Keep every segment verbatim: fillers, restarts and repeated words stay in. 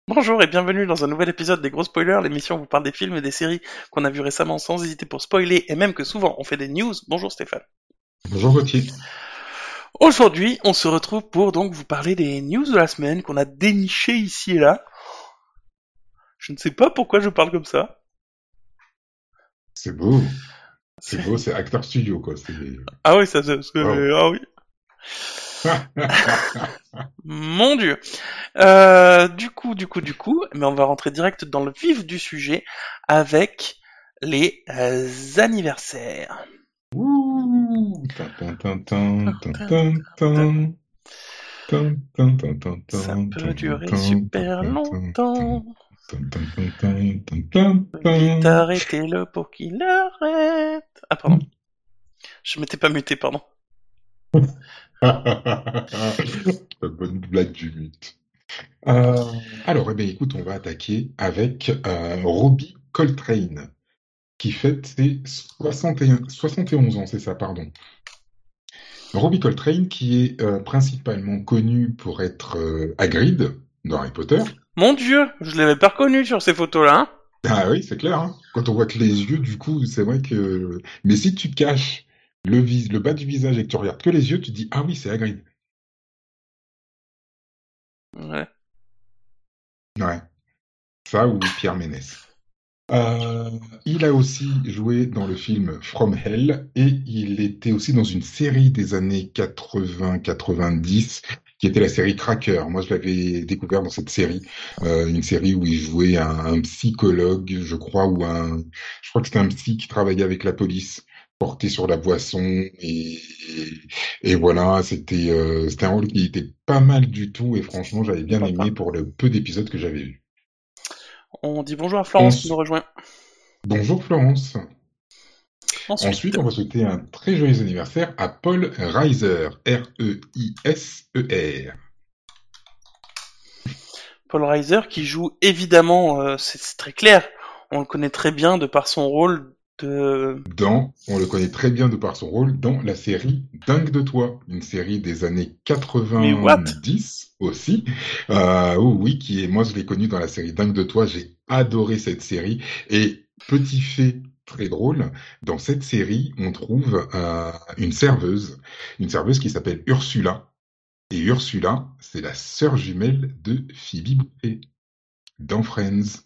Bonjour et bienvenue dans un nouvel épisode des Gros Spoilers, l'émission où on vous parle des films et des séries qu'on a vus récemment sans hésiter pour spoiler et même que souvent on fait des news. Bonjour Stéphane. Bonjour Gauthier. Aujourd'hui, on se retrouve pour donc vous parler des news de la semaine qu'on a dénichées ici et là. Je ne sais pas pourquoi je parle comme ça. C'est beau. C'est C'est- beau, c'est Acteur Studio, quoi. C'est... Ah oui, ça, c'est parce Waouh. que ah oui, mon Dieu. Euh, du coup, du coup, du coup, mais on va rentrer direct dans le vif du sujet avec les euh, anniversaires. Ouh. Tin, tin, tin, tin, tin, tin, tin. Tin, tin, tin, tin, Ça tin, peut tin, tin, durer tin, tin, super tin, tin. longtemps. Tin, tin, tin, tin, tin, tin, Vite tin. arrêtez-le pour qu'il arrête. Ah pardon, je m'étais pas muté, pardon. La bonne blague du mythe. Euh, alors, eh bien, écoute, on va attaquer avec euh, Robbie Coltrane, qui fête ses soixante et un soixante et onze ans, c'est ça, pardon. Robbie Coltrane, qui est euh, principalement connu pour être euh, Hagrid dans Harry Potter. Mon Dieu, je l'avais pas reconnu sur ces photos-là. Hein. Ah oui, c'est clair, hein. Quand on voit que les yeux, du coup, c'est vrai que... Mais si tu caches le, vis- le bas du visage et que tu regardes que les yeux, tu te dis, ah oui, c'est Hagrid. Ouais. Ouais, ça ou Pierre Ménès. Euh, il a aussi joué dans le film From Hell et il était aussi dans une série des années quatre-vingts quatre-vingt-dix qui était la série Cracker. Moi, je l'avais découvert dans cette série, euh, une série où il jouait un, un psychologue, je crois, ou un, je crois que c'était un psy qui travaillait avec la police, porté sur la boisson et, et voilà, c'était euh, c'était un rôle qui était pas mal du tout et franchement, j'avais bien Papa. aimé pour le peu d'épisodes que j'avais vus. On dit bonjour à Florence qui nous Ensuite, rejoint. bonjour Florence. Ensuite, Ensuite, on va souhaiter un très joyeux anniversaire à Paul Reiser, R E I S E R. Paul Reiser qui joue évidemment, euh, c'est c'est très clair, on le connaît très bien de par son rôle de... Dans, on le connaît très bien de par son rôle dans la série Dingue de toi, une série des années Mais what? quatre-vingt-dix aussi. Euh, oh oui, qui est, moi je l'ai connu dans la série Dingue de toi, j'ai adoré cette série. Et petit fait très drôle, dans cette série, on trouve euh, une serveuse, une serveuse qui s'appelle Ursula. Et Ursula, c'est la sœur jumelle de Phoebe Buffay dans Friends.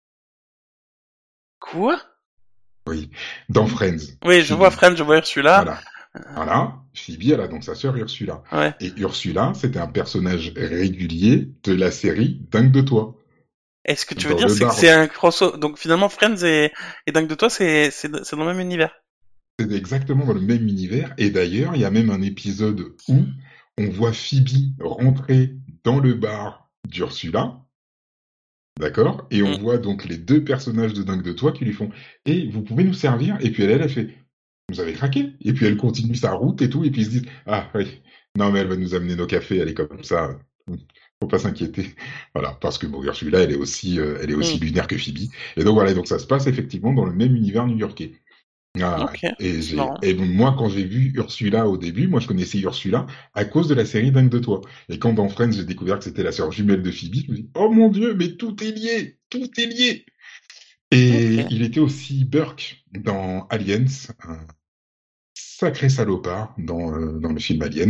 Quoi? Oui, dans Friends, Oui, je vois Phoebe. Friends, je vois Ursula. Voilà. Voilà. Phoebe, elle a donc sa sœur Ursula. Ouais. Et Ursula, c'était un personnage régulier de la série Dingue de toi, Est-ce que tu veux dans dire le c'est que bar. c'est un crossover? Donc finalement Friends et, et Dingue de toi c'est c'est c'est dans le même univers. C'est exactement dans le même univers. Et d'ailleurs, il y a même un épisode où on voit Phoebe rentrer dans le bar d'Ursula. D'accord? Et on Mm. voit donc les deux personnages de Dingue de toi qui lui font et vous pouvez nous servir? Et puis elle, elle a fait vous avez craqué? Et puis elle continue sa route et tout, et puis ils se disent ah oui, non mais elle va nous amener nos cafés, elle est comme ça, faut pas s'inquiéter. Voilà, parce que bon, Ursula, elle est aussi, euh, elle est aussi Mm. lunaire que Phoebe. Et donc voilà, donc ça se passe effectivement dans le même univers new-yorkais. Ah, ouais. Ok, Et c'est j'ai, marrant. et donc moi quand j'ai vu Ursula au début, moi je connaissais Ursula à cause de la série Dingue de toi. Et quand dans Friends j'ai découvert que c'était la sœur jumelle de Phoebe, je me dis oh mon Dieu, mais tout est lié, tout est lié. Et Ok. il était aussi Burke dans Aliens, un sacré salopard dans, euh, dans le film Aliens.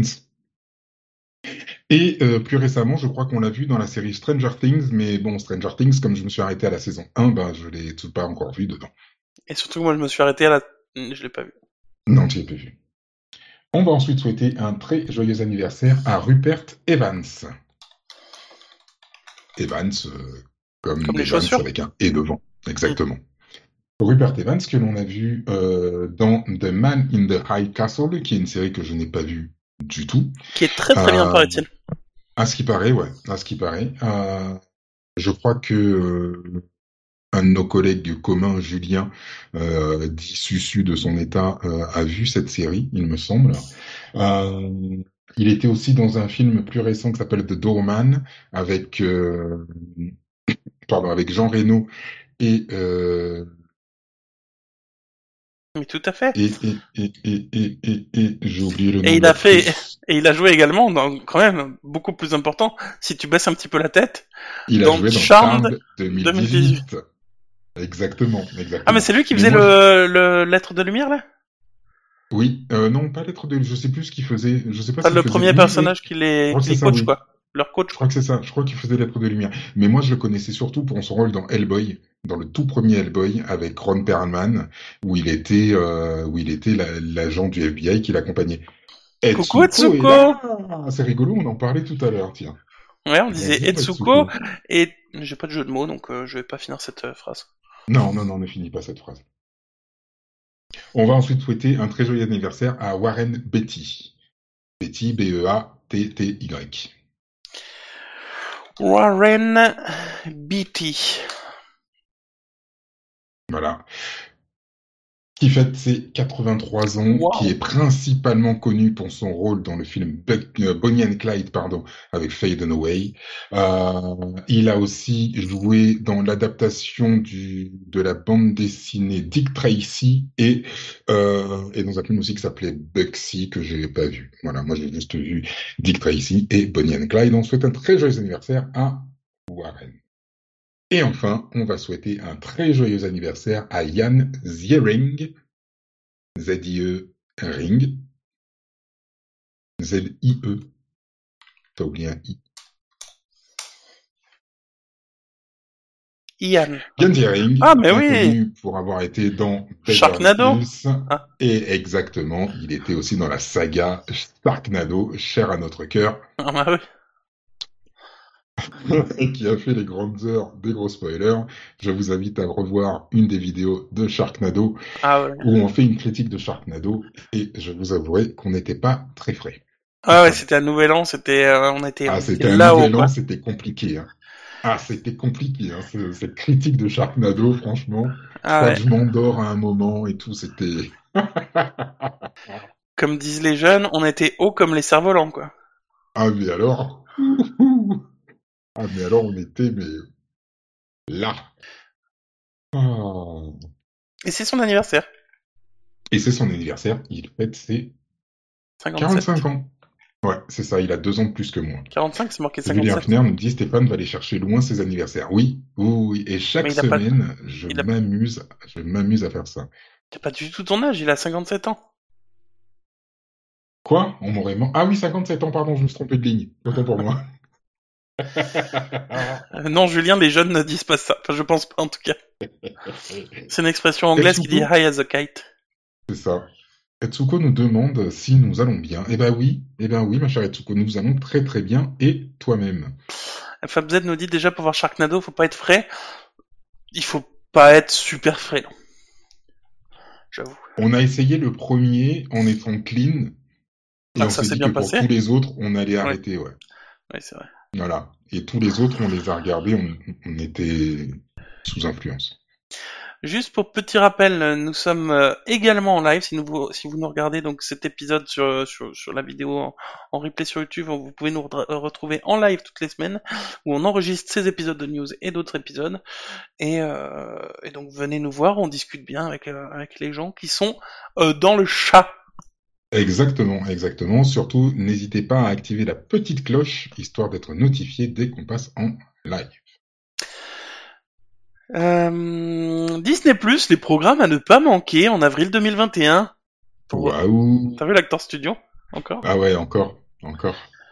Et euh, plus récemment, je crois qu'on l'a vu dans la série Stranger Things, mais bon, Stranger Things, comme je me suis arrêté à la saison un, bah, je l'ai tout pas encore vu dedans. Et surtout moi je me suis arrêté à la... Je l'ai pas vu. Non, tu l'as pas vu. On va ensuite souhaiter un très joyeux anniversaire à Rupert Evans. Evans, euh, comme Comme les Evans chaussures. avec un « et » devant, Mm. exactement. Rupert Evans, que l'on a vu euh, dans The Man in the High Castle, qui est une série que je n'ai pas vue du tout. Qui est très très bien Euh, paraît-il. à ce qui paraît, ouais, à ce qui paraît. Euh, je crois que euh, un de nos collègues communs, Julien, euh, dit Susu de son état, euh, a vu cette série, il me semble. Euh, il était aussi dans un film plus récent qui s'appelle The Doorman avec, euh, pardon, avec Jean Reno et, euh, Mais tout à fait. et, et, et, et, et, et, et j'ai oublié le Et nom de il a fait l'actrice. Et il a joué également dans, quand même, beaucoup plus important, si tu baisses un petit peu la tête, Il a dans joué dans Charmed Charmed deux mille deux mille dix-huit. dix-huit. Exactement, Ah, mais exactement. c'est lui qui Mais faisait moi, je- le, le Lettre de Lumière, là? oui, euh, non, pas l'être de, je sais plus ce qu'il faisait, je sais pas Enfin, s'il le faisait, premier oui, oui, personnage qui je les, crois que qui c'est les ça, coach, oui. quoi. Leur coach, Je crois quoi. que c'est ça, je crois qu'il faisait l'être de lumière. Mais moi, je le connaissais surtout pour son rôle dans Hellboy, dans le tout premier Hellboy, avec Ron Perlman, où il était, euh, où il était la- l'agent du F B I qui l'accompagnait. Coucou Etsuko est Etsuko! là! C'est rigolo, on en parlait tout à l'heure, tiens. Ouais, on disait Bonjour Etsuko, Etsuko. et j'ai pas de jeu de mots, donc euh, je vais pas finir cette euh, phrase. Non, non, non, ne finis pas cette phrase. On va ensuite souhaiter un très joyeux anniversaire à Warren Beatty. Beatty, B E A T T Y. Warren Beatty. Voilà. Qui fête ses quatre-vingt-trois ans, Wow. qui est principalement connu pour son rôle dans le film Buck, euh, Bonnie and Clyde, pardon, avec Faye Dunaway. Euh, il a aussi joué dans l'adaptation du de la bande dessinée Dick Tracy et euh, et dans un film aussi qui s'appelait Bugsy que j'ai pas vu. Voilà, moi j'ai juste vu Dick Tracy et Bonnie and Clyde. On souhaite un très joyeux anniversaire à Warren. Et enfin, on va souhaiter un très joyeux anniversaire à Ian Ziering, Z I E Ring, Z I E, t'as oublié un I. Ian. Ian Ziering, Ah, mais bien oui. connu pour avoir été dans Beverly Sharknado. Hills, Ah. et exactement, il était aussi dans la saga Sharknado, chère à notre cœur, Ah, bah oui. et qui a fait les grandes heures des gros spoilers. Je vous invite à revoir une des vidéos de Sharknado, Ah ouais. où on fait une critique de Sharknado, et je vous avouerai qu'on n'était pas très frais. Ah ouais, c'était un nouvel an, c'était, euh, on était, Ah, on était c'était un là-haut, nouvel an, quoi. c'était compliqué. Hein. Ah, c'était compliqué, hein, ce- cette critique de Sharknado, franchement. Je Ah crois ouais. que je m'endors à un moment et tout, c'était... Comme disent les jeunes, on était haut comme les cerfs-volants, quoi. Ah, mais alors... Ah, mais alors, on était, mais... Là. Ah. Et c'est son anniversaire. Et c'est son anniversaire, il fête ses cinquante-sept. quarante-cinq ans. Ouais, c'est ça, il a deux ans de plus que moi. quarante-cinq, c'est marqué Julien cinquante-sept. Fner nous dit Stéphane va aller chercher loin ses anniversaires. Oui, oui, oui. Et chaque Mais il a pas- semaine, je il a- m'amuse, je m'amuse à faire ça. T'as pas du tout ton âge, il a cinquante-sept ans. Quoi? On m'aurait man- Ah oui, cinquante-sept ans, pardon, je me suis trompé de ligne. Autant pour moi. Euh, non, Julien, les jeunes ne disent pas ça. Enfin, je pense pas, en tout cas. C'est une expression anglaise qui dit Etsuko, high as a kite. c'est ça. Etsuko nous demande si nous allons bien. Eh ben oui, eh ben oui, ma chère Etsuko, nous allons très très bien. Et toi-même? FabZ nous dit déjà pour voir Sharknado, faut pas être frais. Il faut pas être super frais, non. J'avoue. On a essayé le premier en étant clean. Et Ah, on ça s'est s'est dit bien que pour passé. tous les autres, on allait Ouais. arrêter, ouais. Oui, c'est vrai. Voilà. Et tous les autres, on les a regardés, on, on était sous influence. Juste pour petit rappel, euh, nous sommes euh, également en live. Si, nous, si vous nous regardez donc cet épisode sur, sur, sur la vidéo en, en replay sur YouTube, vous pouvez nous re- retrouver en live toutes les semaines où on enregistre ces épisodes de news et d'autres épisodes. Et, euh, et donc venez nous voir, on discute bien avec, euh, avec les gens qui sont euh, dans le chat. Exactement, exactement. Surtout, n'hésitez pas à activer la petite cloche, histoire d'être notifié dès qu'on passe en live. Euh, Disney plus, les programmes à ne pas manquer en avril deux mille vingt et un. Pour... Waouh! T'as vu l'acteur studio encore? Ah ouais, encore, encore.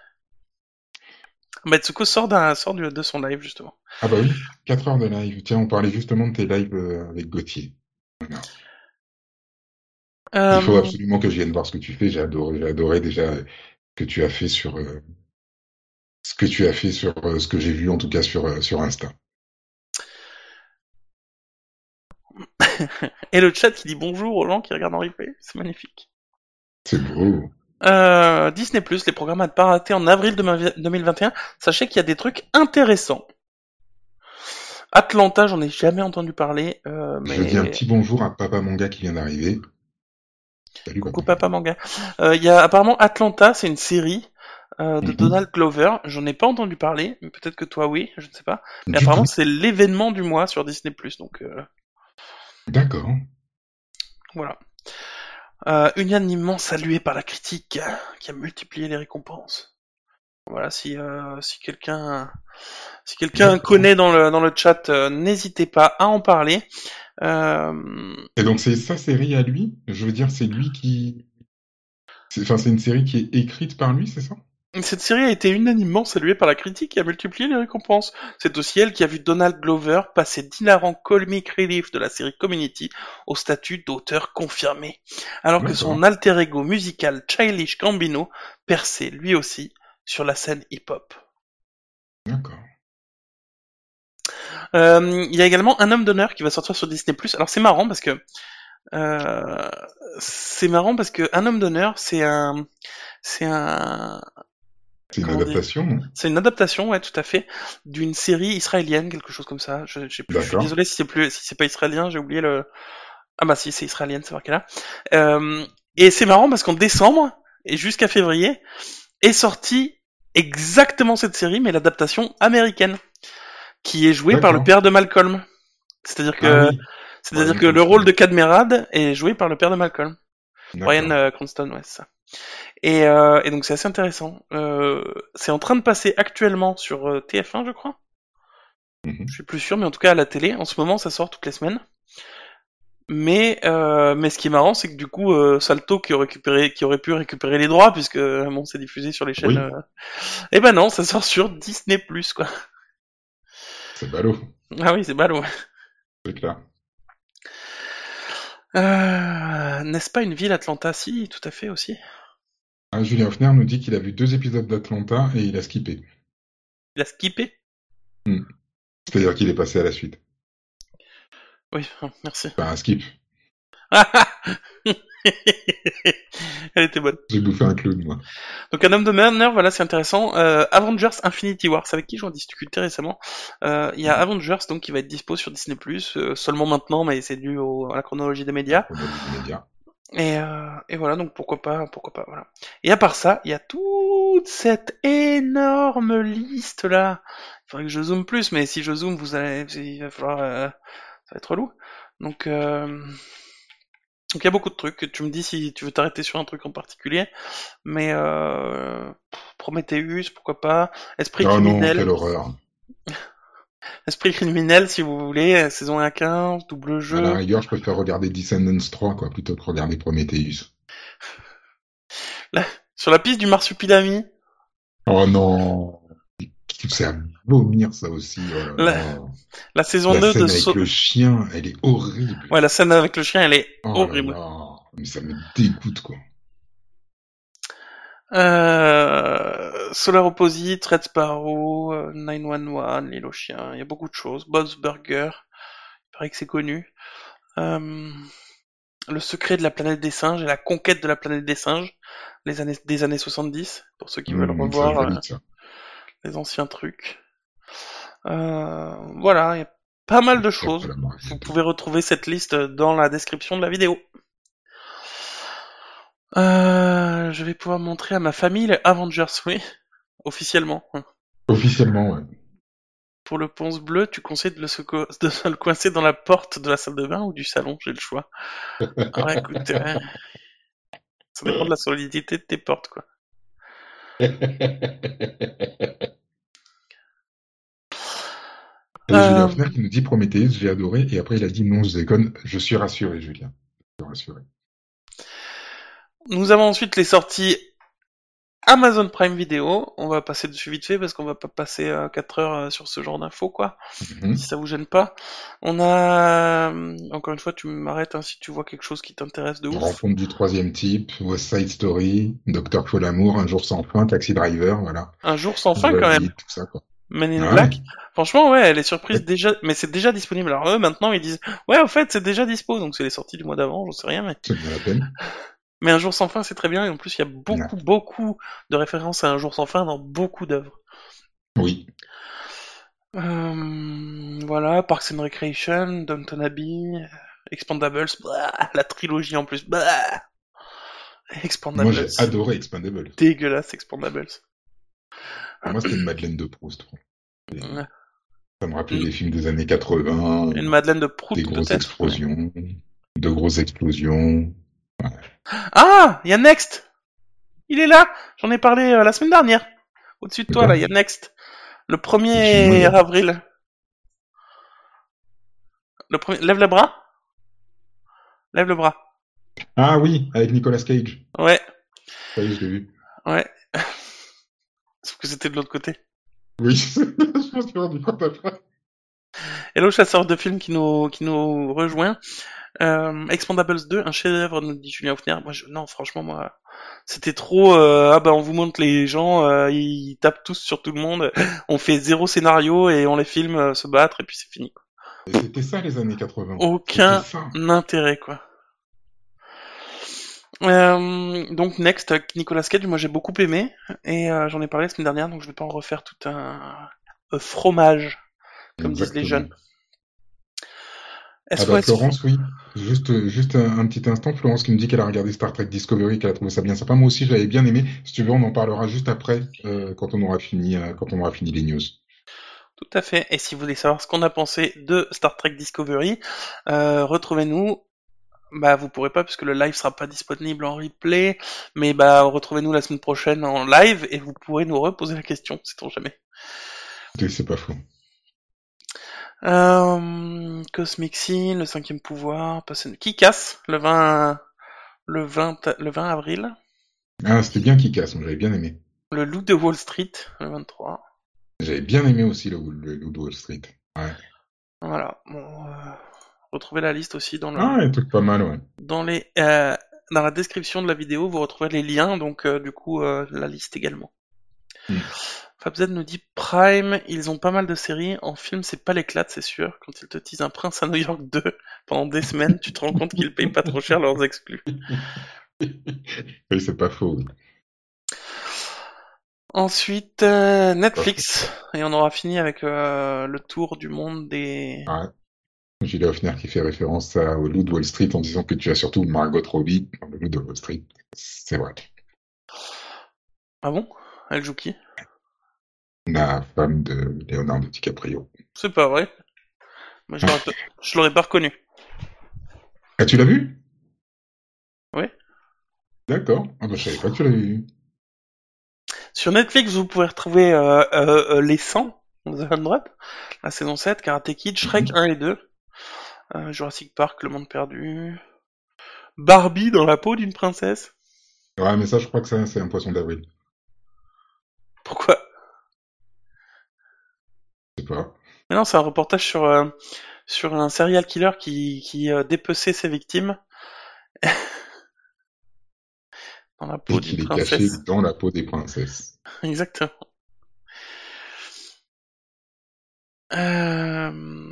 Matsuko sort, d'un, sort du, de son live justement. Ah bah oui, quatre heures de live. Tiens, on parlait justement de tes lives euh, avec Gauthier. Voilà. Euh... Il faut absolument que je vienne voir ce que tu fais. J'ai adoré, j'ai adoré déjà ce que tu as fait sur euh, ce que tu as fait sur euh, ce que j'ai vu en tout cas sur euh, sur Insta. Et le chat qui dit bonjour aux gens qui regardent en replay, c'est magnifique. C'est beau. Euh, Disney plus, les programmes à ne pas rater en avril deux mille vingt et un. Sachez qu'il y a des trucs intéressants. Atlanta, j'en ai jamais entendu parler. Euh, mais... Je dis un petit bonjour à Papa Manga qui vient d'arriver. Salut Coucou Papa. Papa Manga. Il euh, y a apparemment Atlanta, c'est une série euh, de Mm-hmm. Donald Glover. J'en ai pas entendu parler, mais peut-être que toi oui, je ne sais pas. Mais Du apparemment tout. c'est l'événement du mois sur Disney plus, donc euh... D'accord. voilà. Euh, unanimement salué par la critique, qui a multiplié les récompenses. Voilà, si euh, si quelqu'un si quelqu'un D'accord. connaît dans le dans le chat, euh, n'hésitez pas à en parler. Euh, Et donc c'est sa série à lui? Je veux dire, c'est lui qui... c'est- Enfin, c'est une série qui est écrite par lui, c'est ça? Cette série a été unanimement saluée par la critique et a multiplié les récompenses. C'est aussi elle qui a vu Donald Glover passer d'hilarant comic relief de la série Community au statut d'auteur confirmé, alors que D'accord. son alter ego musical Childish Gambino perçait lui aussi sur la scène hip-hop. D'accord. Euh, Il y a également Un homme d'honneur qui va sortir sur Disney+. Alors c'est marrant parce que euh, c'est marrant parce que Un homme d'honneur c'est un c'est un C'est une comment dire adaptation, non? C'est une adaptation, ouais, tout à fait, d'une série israélienne, quelque chose comme ça. Je, j'ai plus, je suis D'accord. désolé si c'est plus, si c'est pas israélien, j'ai oublié le. Ah bah si, c'est israélien, c'est marqué là. Euh, et c'est marrant parce qu'en décembre et jusqu'à février est sortie exactement cette série, mais l'adaptation américaine, qui est jouée par le D'accord. père de Malcolm. C'est-à-dire Ah que, oui. c'est-à-dire Bryan que le rôle Cranston. de Cadmerade est joué par le père de Malcolm, Bryan D'accord. euh, Cranston, ouais, c'est ça. Et, euh, et donc c'est assez intéressant. Euh, c'est en train de passer actuellement sur euh, T F un, je crois. Je Mhm. suis plus sûr, mais en tout cas à la télé, en ce moment, ça sort toutes les semaines. Mais euh, mais ce qui est marrant, c'est que du coup, euh, Salto qui aurait récupéré, qui aurait pu récupérer les droits, puisque bon, c'est diffusé sur les chaînes. Oui, Euh... Eh ben non, ça sort sur Disney Plus, quoi. c'est ballot, Ah oui, c'est ballot. c'est clair. Euh... N'est-ce pas une ville Atlanta? Si, tout à fait aussi. Ah, Julien Hoffner nous dit qu'il a vu deux épisodes d'Atlanta et il a skippé. Il a skippé. Hmm. Ok. C'est-à-dire qu'il est passé à la suite. Oui, merci. Enfin, un skip. Elle était bonne. J'ai bouffé un clown, moi. Donc un homme de honneur, voilà, c'est intéressant. Euh, Avengers Infinity War, c'est avec qui j'en discutais récemment. Euh, Il y a Mhm. Avengers donc qui va être dispo sur Disney+, euh, seulement maintenant, mais c'est dû au, à la chronologie des La médias. chronologie des médias. Et, euh, et voilà, donc pourquoi pas, pourquoi pas, voilà. Et à part ça, il y a toute cette énorme liste là. Il faudrait que je zoome plus, mais si je zoome, vous allez, il va falloir, euh, ça va être relou. Donc, euh, donc il y a beaucoup de trucs. Tu me dis si tu veux t'arrêter sur un truc en particulier. Mais euh, Prometheus, pourquoi pas. Esprit Oh non, criminel. quelle horreur. Esprit criminel, si vous voulez. Saison un à quinze, double À la jeu. rigueur, je préfère regarder Descendants trois, quoi, plutôt que regarder Prometheus. Là, sur la piste du marsupilami. Oh non. C'est à vomir, ça aussi. Oh là La, là. la saison La deux de scène avec So- le chien, elle est horrible. Ouais, la scène avec le chien, elle est Oh là horrible. là. Mais ça me dégoûte, quoi. Euh, Solar Opposite, Red Sparrow, euh, neuf un un, L'île aux chiens, il y a beaucoup de choses. Bob's Burger, il paraît que c'est connu. Euh, Le secret de la planète des singes et la conquête de la planète des singes, les années, des années soixante-dix, pour ceux qui veulent Hum, ça, je revoir euh, valide ça. les anciens trucs. Euh, voilà, il y a pas mal de Ça, choses. ça la Vous bientôt. pouvez retrouver cette liste dans la description de la vidéo. Euh, je vais pouvoir montrer à ma famille les Avengers, oui, officiellement. Officiellement, ouais. Pour le ponce bleu, tu conseilles de le, seco- de se le coincer dans la porte de la salle de bain ou du salon? J'ai le choix. Alors écoute, euh, ça dépend de la solidité de tes portes, quoi. Et Julien Euh, Hoffner qui nous dit Prometheus, j'ai adoré, et après il a dit non, je déconne, je suis rassuré, Julien. Je suis rassuré. nous avons ensuite les sorties Amazon Prime Video. On va passer dessus vite fait parce qu'on va pas passer euh, quatre heures euh, sur ce genre d'infos, quoi. Si Mhm. ça vous gêne pas. On a, euh, encore une fois, tu m'arrêtes hein, si tu vois quelque chose qui t'intéresse de ouf. Rencontre du troisième type, West Side Story, Docteur Folamour, Un jour sans fin, Taxi Driver, voilà. Un jour sans Je fin quand même. valide tout ça, quoi. Men in Ah ouais, Black. Franchement, ouais, elle est surprise déjà, mais c'est déjà disponible. Alors eux, maintenant, ils disent, ouais, au fait, c'est déjà dispo, donc c'est les sorties du mois d'avant, j'en sais rien, mais. c'est bien la peine. Mais Un jour sans fin, c'est très bien, et en plus, il y a Ouais. beaucoup, beaucoup de références à Un jour sans fin dans beaucoup d'œuvres. Oui. Euh, voilà, Parks and Recreation, Downton Abbey, Expandables, bah, la trilogie en plus, bah, Moi, j'ai Expandables, adoré Expendables. dégueulasse Expandables. Pour moi, c'était une Madeleine de Proust, quoi. Et Ouais. ça me rappelait Une les films des années quatre-vingts, une Madeleine de des Prout grosses peut-être, mais explosions, de grosses explosions. Ah, il y a Next. Il est là. J'en ai parlé euh, la semaine dernière. Au-dessus de C'est toi, là, quoi? il y a Next. Le Excuse-moi, il premier y a... avril. Le premier... Lève le bras. Lève le bras. Ah oui, avec Nicolas Cage. Ouais, Ça y est, je l'ai vu. ouais. Sauf que c'était de l'autre côté. Oui, je me suis rendu compte après. Hello, chasseur de films qui nous, qui nous rejoint. Euh, Expandables deux, un chef-d'œuvre, nous dit Julien Hoffner. Moi, je... non, franchement, moi, c'était trop. Euh... Ah bah, on vous montre les gens, euh, ils tapent tous sur tout le monde. On fait zéro scénario et on les filme euh, se battre et puis c'est fini. Et c'était ça les années quatre-vingts. C'était Aucun ça. intérêt, quoi. Euh, donc Next avec Nicolas Cage, moi j'ai beaucoup aimé et euh, j'en ai parlé la semaine dernière, donc je vais pas en refaire tout un, un fromage, comme disent les jeunes. Exactement. Ah bah S O S. Florence, oui. Juste, juste un, un petit instant, Florence qui me dit qu'elle a regardé Star Trek Discovery, qu'elle a trouvé ça bien sympa. Moi aussi, je l'avais bien aimé. Si tu veux, on en parlera juste après, euh, quand on aura fini, euh, quand on aura fini les news. Tout à fait. Et si vous voulez savoir ce qu'on a pensé de Star Trek Discovery, euh, retrouvez-nous. Bah vous pourrez pas puisque le live sera pas disponible en replay, mais bah retrouvez-nous la semaine prochaine en live et vous pourrez nous reposer la question, sait-on jamais. Et c'est pas faux. Euh, Cosmic Sin, le cinquième pouvoir, passer... qui casse le vingt, le vingt, le vingt avril. Ah, c'était bien qui casse, moi j'avais bien aimé. Le loup de Wall Street, le vingt-trois. J'avais bien aimé aussi le, le Loup de Wall Street. Ouais. Voilà. Bon, euh, retrouvez la liste aussi dans le, Ah, un truc pas mal, ouais. dans les, euh, dans la description de la vidéo, vous retrouverez les liens, donc euh, du coup euh, la liste également. Hmm. FabZ nous dit Prime, ils ont pas mal de séries. En film, c'est pas l'éclate, c'est sûr. Quand ils te teasent un prince à New York deux pendant des semaines, tu te rends compte qu'ils payent pas trop cher leurs exclus. Oui, c'est pas faux. Oui. Ensuite, euh, Pas faux. Netflix. Et on aura fini avec euh, le tour du monde des... Ouais. Gilles Hoffner qui fait référence à, au Loup de Wall Street en disant que tu as surtout Margot Robbie dans le Loup de Wall Street. C'est vrai. Ah bon? Elle joue qui? La femme de Leonardo DiCaprio. C'est pas vrai. Mais je l'aurais pas, je l'aurais pas reconnu. Ah, tu l'as vu? Oui. D'accord. Ah bah, je savais pas que tu l'avais vu. Sur Netflix, vous pouvez retrouver euh, euh, euh, Les cent, The cent, la saison sept, Karate Kid, Shrek Mhm. un et deux, euh, Jurassic Park, Le Monde Perdu, Barbie dans la peau d'une princesse. Ouais, mais ça, je crois que ça, c'est un poisson d'avril. Pourquoi? Je sais pas. Mais non, c'est un reportage sur, euh, sur un serial killer qui, qui euh, dépeçait ses victimes dans la peau Et d'une qu'il est caché princesse. dans la peau des princesses. Exactement. Euh...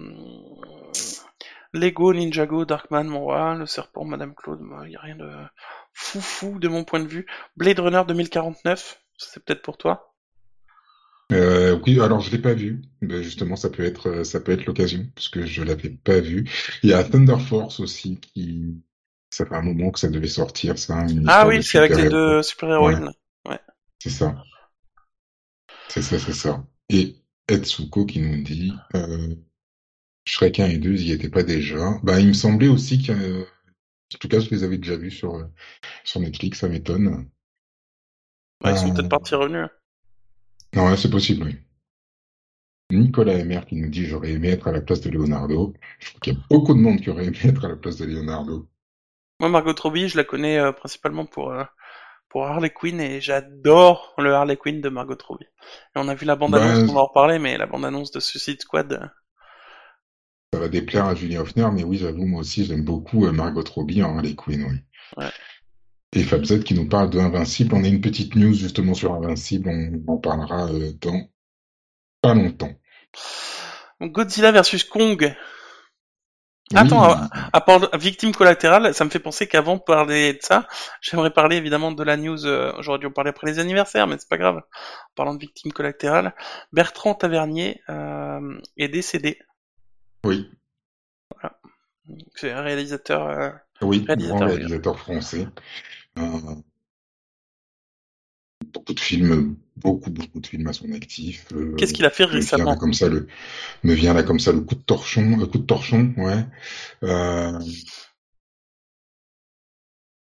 Lego, Ninjago, Darkman, mon roi, le serpent, Madame Claude, il n'y a rien de foufou de mon point de vue. Blade Runner deux mille quarante-neuf, c'est peut-être pour toi. Euh, oui, alors je l'ai pas vu. Ben, justement, ça peut être, euh, ça peut être l'occasion parce que je l'avais pas vu. Il y a Thunder Force aussi qui, ça fait un moment que ça devait sortir, ça, une Ah histoire de oui, c'est avec les super-héros. deux Ouais, super-héroïnes. Ouais. c'est ça, c'est ça, c'est ça. Et Etsuko qui nous dit, euh, Shrek un et deux, ils y étaient pas déjà. Bah, il me semblait aussi que, euh, en tout cas, je les avais déjà vus sur, euh, sur Netflix, ça m'étonne. Bah, ils sont peut-être Euh, partis revenus. non, c'est possible, oui. Nicolas Emer qui nous dit j'aurais aimé être à la place de Leonardo. Je crois qu'il y a beaucoup de monde qui aurait aimé être à la place de Leonardo. Moi, Margot Robbie, je la connais euh, principalement pour, euh, pour Harley Quinn et j'adore le Harley Quinn de Margot Robbie. Et on a vu la bande-annonce, Ben, on va en reparler, mais la bande-annonce de Suicide Squad. euh, ça va déplaire à Julien Hoffner, mais oui, j'avoue, moi aussi, j'aime beaucoup euh, Margot Robbie en Harley Quinn, oui. Ouais. Et Fabzet qui nous parle de Invincible. On a une petite news justement sur Invincible, on en parlera euh, dans pas longtemps. Donc, Godzilla versus Kong. Attends, à, Oui, à part victime collatérale, ça me fait penser qu'avant de parler de ça, j'aimerais parler évidemment de la news, euh, j'aurais dû en parler après les anniversaires, mais c'est pas grave. En parlant de victime collatérale, Bertrand Tavernier euh, est décédé. oui, Voilà. C'est un réalisateur, euh, oui, grand réalisateur belge. réalisateur français. Euh, beaucoup de films, beaucoup, beaucoup de films à son actif. Qu'est-ce Euh, qu'il a fait me vient là récemment? comme ça le, me vient là comme ça le coup de torchon, euh, coup de torchon, ouais. Euh,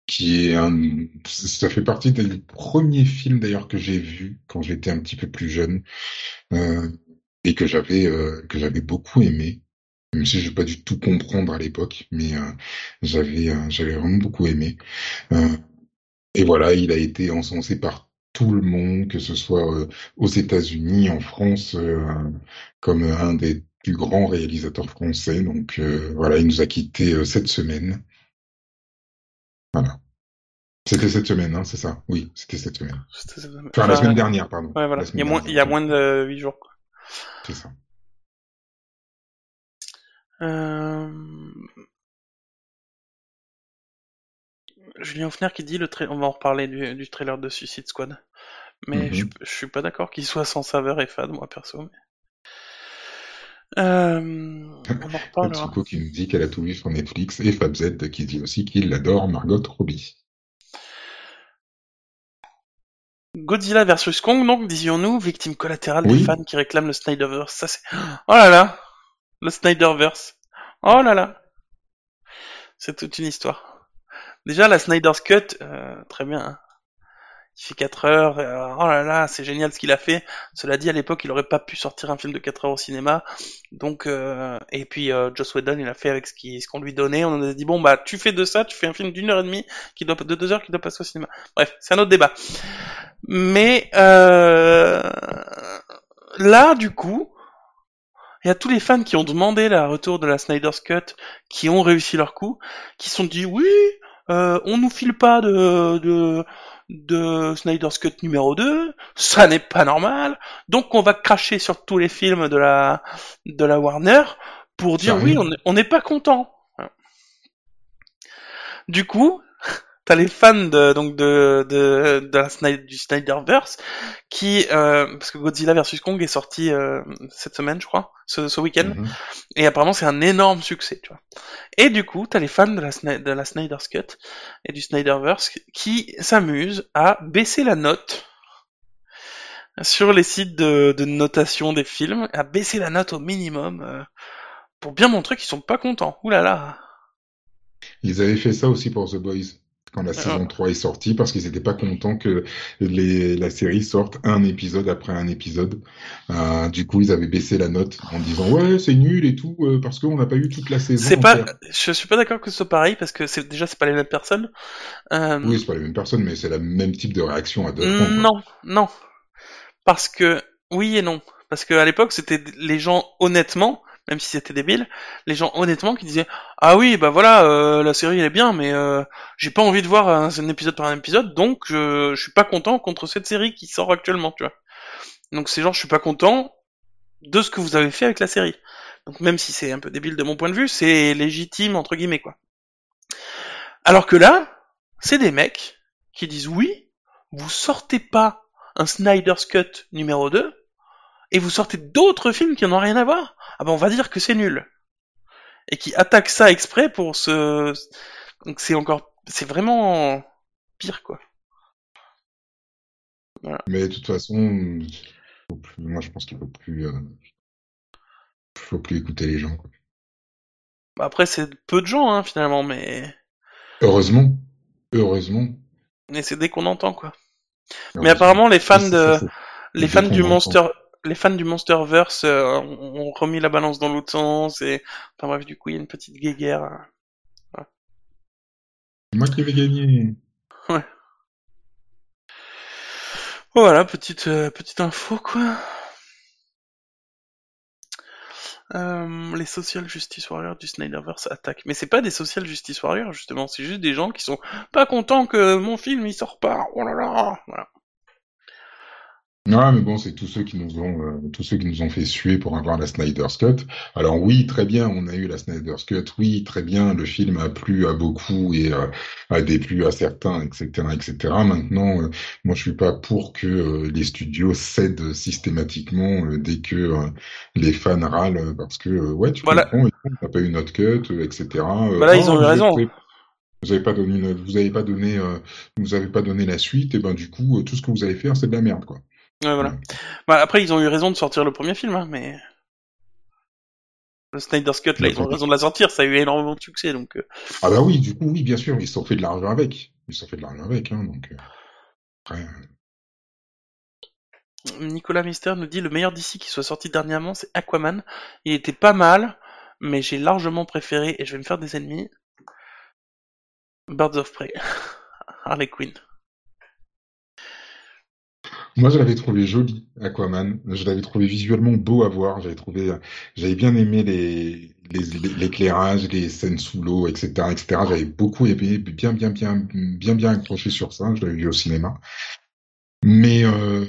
qui est un, ça fait partie des premiers films d'ailleurs que j'ai vus quand j'étais un petit peu plus jeune, euh, et que j'avais euh, que j'avais beaucoup aimé. Même si je vais pas du tout comprendre à l'époque, mais euh, j'avais euh, j'avais vraiment beaucoup aimé. Euh, et voilà, il a été encensé par tout le monde, que ce soit euh, aux États-Unis, en France, euh, comme un des plus grands réalisateurs français. Donc euh, voilà, il nous a quittés euh, cette semaine. Voilà. C'était cette semaine, hein, c'est ça? Oui, c'était cette semaine. Enfin, la Enfin, semaine dernière, pardon. ouais, voilà. La Il y a semaine moins, dernière, il y a autant moins pour moi. de huit jours, quoi. C'est ça. Euh... Julien Hoffner qui dit le tra... on va en reparler du, du trailer de Suicide Squad. Mais je, Mhm. je suis pas d'accord qu'il soit sans saveur et fade, moi, perso. Mais... Euh... On en reparlera. Tsuko qui nous dit qu'elle a tout vu sur Netflix et FabZ qui dit aussi qu'il adore Margot Robbie. Godzilla versus Kong, donc, disions-nous, victime collatérale des Oui, fans qui réclament le Snyderverse. Ça, c'est... Oh là là! Le Snyderverse. Oh là là! C'est toute une histoire. Déjà, la Snyder's Cut, euh, très bien, hein. Il fait quatre heures, euh, oh là là, c'est génial ce qu'il a fait. Cela dit, à l'époque, il aurait pas pu sortir un film de quatre heures au cinéma. Donc, euh, et puis, euh, Joss Whedon, il a fait avec ce qui- ce qu'on lui donnait. On a dit, bon, bah, tu fais de ça, tu fais un film d'une heure et demie, qui doit, de deux heures, qui doit passer au cinéma. Bref, c'est un autre débat. Mais, euh, là, du coup, il y a tous les fans qui ont demandé le retour de la Snyder's Cut, qui ont réussi leur coup, qui se sont dit oui, euh, on nous file pas de, de, de Snyder's Cut numéro deux, ça n'est pas normal, donc on va cracher sur tous les films de la, de la Warner pour dire oui, sérieux? on est- on n'est pas content. Du coup, t'as les fans de, donc de, de, de la Snyder, du Snyderverse qui, euh, parce que Godzilla versus Kong est sorti euh, cette semaine, je crois, ce, ce week-end. Mhm. Et apparemment, c'est un énorme succès, tu vois. Et du coup, t'as les fans de la, Sny- de la Snyder's Cut et du Snyderverse qui s'amusent à baisser la note sur les sites de, de notation des films, à baisser la note au minimum euh, pour bien montrer qu'ils sont pas contents. Ouh là là. Ils avaient fait ça aussi pour The Boys, quand la Euh, saison trois est sortie, parce qu'ils n'étaient pas contents que les, la série sorte un épisode après un épisode. Euh, du coup, ils avaient baissé la note en disant ouais, c'est nul et tout, euh, parce qu'on n'a pas eu toute la saison c'est pas, entière. je suis pas d'accord que ce soit pareil parce que c'est déjà c'est pas les mêmes personnes. Euh, Oui, c'est pas la même personne, mais c'est le même type de réaction à deux fronts, quoi. non, non, parce que oui et non, parce que à l'époque c'était les gens honnêtement, même si c'était débile, les gens honnêtement qui disaient ah oui bah voilà euh, la série elle est bien mais euh, j'ai pas envie de voir un, un épisode par un épisode donc je, je suis pas content contre cette série qui sort actuellement tu vois. Donc c'est genre je suis pas content de ce que vous avez fait avec la série. Donc même si c'est un peu débile de mon point de vue c'est légitime entre guillemets quoi. Alors que là c'est des mecs qui disent oui vous sortez pas un Snyder's Cut numéro deux et vous sortez d'autres films qui n'ont rien à voir, ah ben on va dire que c'est nul. Et qui attaquent ça exprès pour se... Donc c'est encore... C'est vraiment pire, quoi. Voilà. Mais de toute façon, faut plus- moi je pense qu'il faut plus, euh, faut plus écouter les gens, quoi. Bah, après, c'est peu de gens, hein, finalement, mais... Heureusement, heureusement, Mais c'est dès qu'on entend, quoi. Mais heureusement. apparemment, les Oui, fans c'est ça, de... c'est Les dès fans du qu'on entend. Monster... Les fans du Monsterverse euh, ont remis la balance dans l'autre sens et... Enfin bref, du coup, il y a une petite guéguerre. Hein. C'est moi qui vais gagner. Ouais. Voilà, petite, euh, petite info, quoi. Euh, les social justice warriors du Snyderverse attaquent. Mais c'est pas des social justice warriors, justement. C'est juste des gens qui sont pas contents que mon film il sort pas. Oh là là. Voilà. Ouais, mais bon, c'est tous ceux qui nous ont, euh, tous ceux qui nous ont fait suer pour avoir la Snyder's Cut. Alors oui, très bien, on a eu la Snyder's Cut. Oui, très bien, le film a plu à beaucoup et euh, a déplu à certains, et cetera, et cetera. Maintenant, euh, moi, je suis pas pour que euh, les studios cèdent systématiquement euh, dès que euh, les fans râlent euh, parce que euh, ouais, tu Voilà. comprends, et tout, on n'a pas eu notre cut, euh, et cetera. Bah Euh, là, ils oh, ont eu vous raison. avez, vous avez pas donné, une- vous avez pas donné, euh, vous avez pas donné la suite, et ben du coup, euh, tout ce que vous allez faire, c'est de la merde, quoi. Ouais, voilà. Ouais. Bah après, ils ont eu raison de sortir le premier film, hein, mais le Snyder's Cut, là, Le ils ont eu premier. raison de la sortir. Ça a eu énormément de succès, donc. euh, Ah bah oui, du coup, oui, bien sûr, ils se sont fait de l'argent avec. ils se sont fait de l'argent avec, hein, donc euh, après. euh, Nicolas Mister nous dit le meilleur D C qui soit sorti dernièrement, c'est Aquaman. Il était pas mal, mais j'ai largement préféré, et je vais me faire des ennemis, Birds of Prey, Harley Quinn. Moi, je l'avais trouvé joli, Aquaman. Je l'avais trouvé visuellement beau à voir. J'avais trouvé, euh, j'avais bien aimé les, les, les- l'éclairage, les scènes sous l'eau, et cetera, et cetera. J'avais beaucoup aimé, bien, bien, bien, bien, bien accroché sur ça. Je l'avais vu au cinéma. Mais, euh,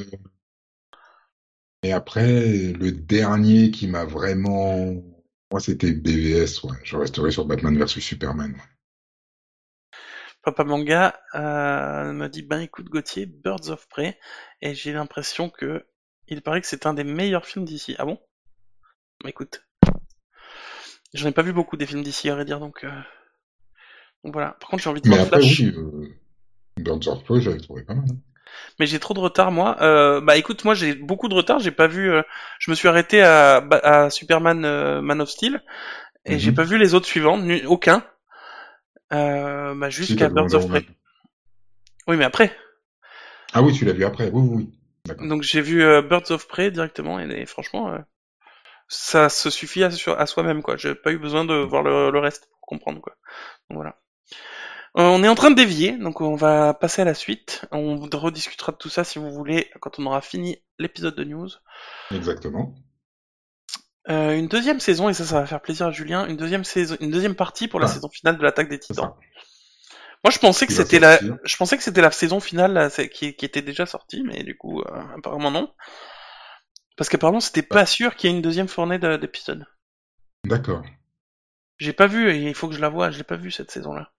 et après, le dernier qui m'a vraiment, moi, c'était B V S. Ouais. Je resterai sur Batman versus Superman. Ouais. Papa Manga euh, me dit ben écoute Gauthier, Birds of Prey, et j'ai l'impression que il paraît que c'est un des meilleurs films d'ici. Ah bon? Bah écoute, j'en ai pas vu beaucoup des films d'ici à vrai dire, donc, euh, donc voilà. Par contre j'ai envie de Mais voir après, Flash, oui, euh, Birds of Prey, j'avais trouvé pas mal. Hein. mais j'ai trop de retard moi. Euh, bah écoute, moi j'ai beaucoup de retard, j'ai pas vu. Euh, je me suis arrêté à, bah, à Superman euh, Man of Steel et j'ai pas Mhm. vu les autres suivants, nu- aucun, euh, bah Si, t'as jusqu'à vu Birds Wonder of Prey. Woman. Oui mais après. Ah oui, tu l'as vu après. Oui, oui, oui. D'accord. Donc j'ai vu euh, Birds of Prey directement et, et franchement. Euh, ça se suffit à, à soi-même quoi. J'ai pas eu besoin de voir le, le reste pour comprendre quoi. Donc voilà. Euh, on est en train de dévier, donc on va passer à la suite. On rediscutera de tout ça si vous voulez quand on aura fini l'épisode de news. Exactement. Euh, une deuxième saison et ça, ça va faire plaisir à Julien. Une deuxième saison, une deuxième partie pour la Ah, saison finale de l'Attaque des c'est Titans. ça. Moi, je pensais que Qui va c'était la, sortir. je pensais que c'était la saison finale là, c'est- qui, qui était déjà sortie, mais du coup, euh, apparemment non. Parce qu'apparemment, c'était Ah, pas sûr qu'il y ait une deuxième fournée de- d'épisodes. d'accord. J'ai pas vu et il faut que je la voie. Je l'ai pas vu cette saison-là.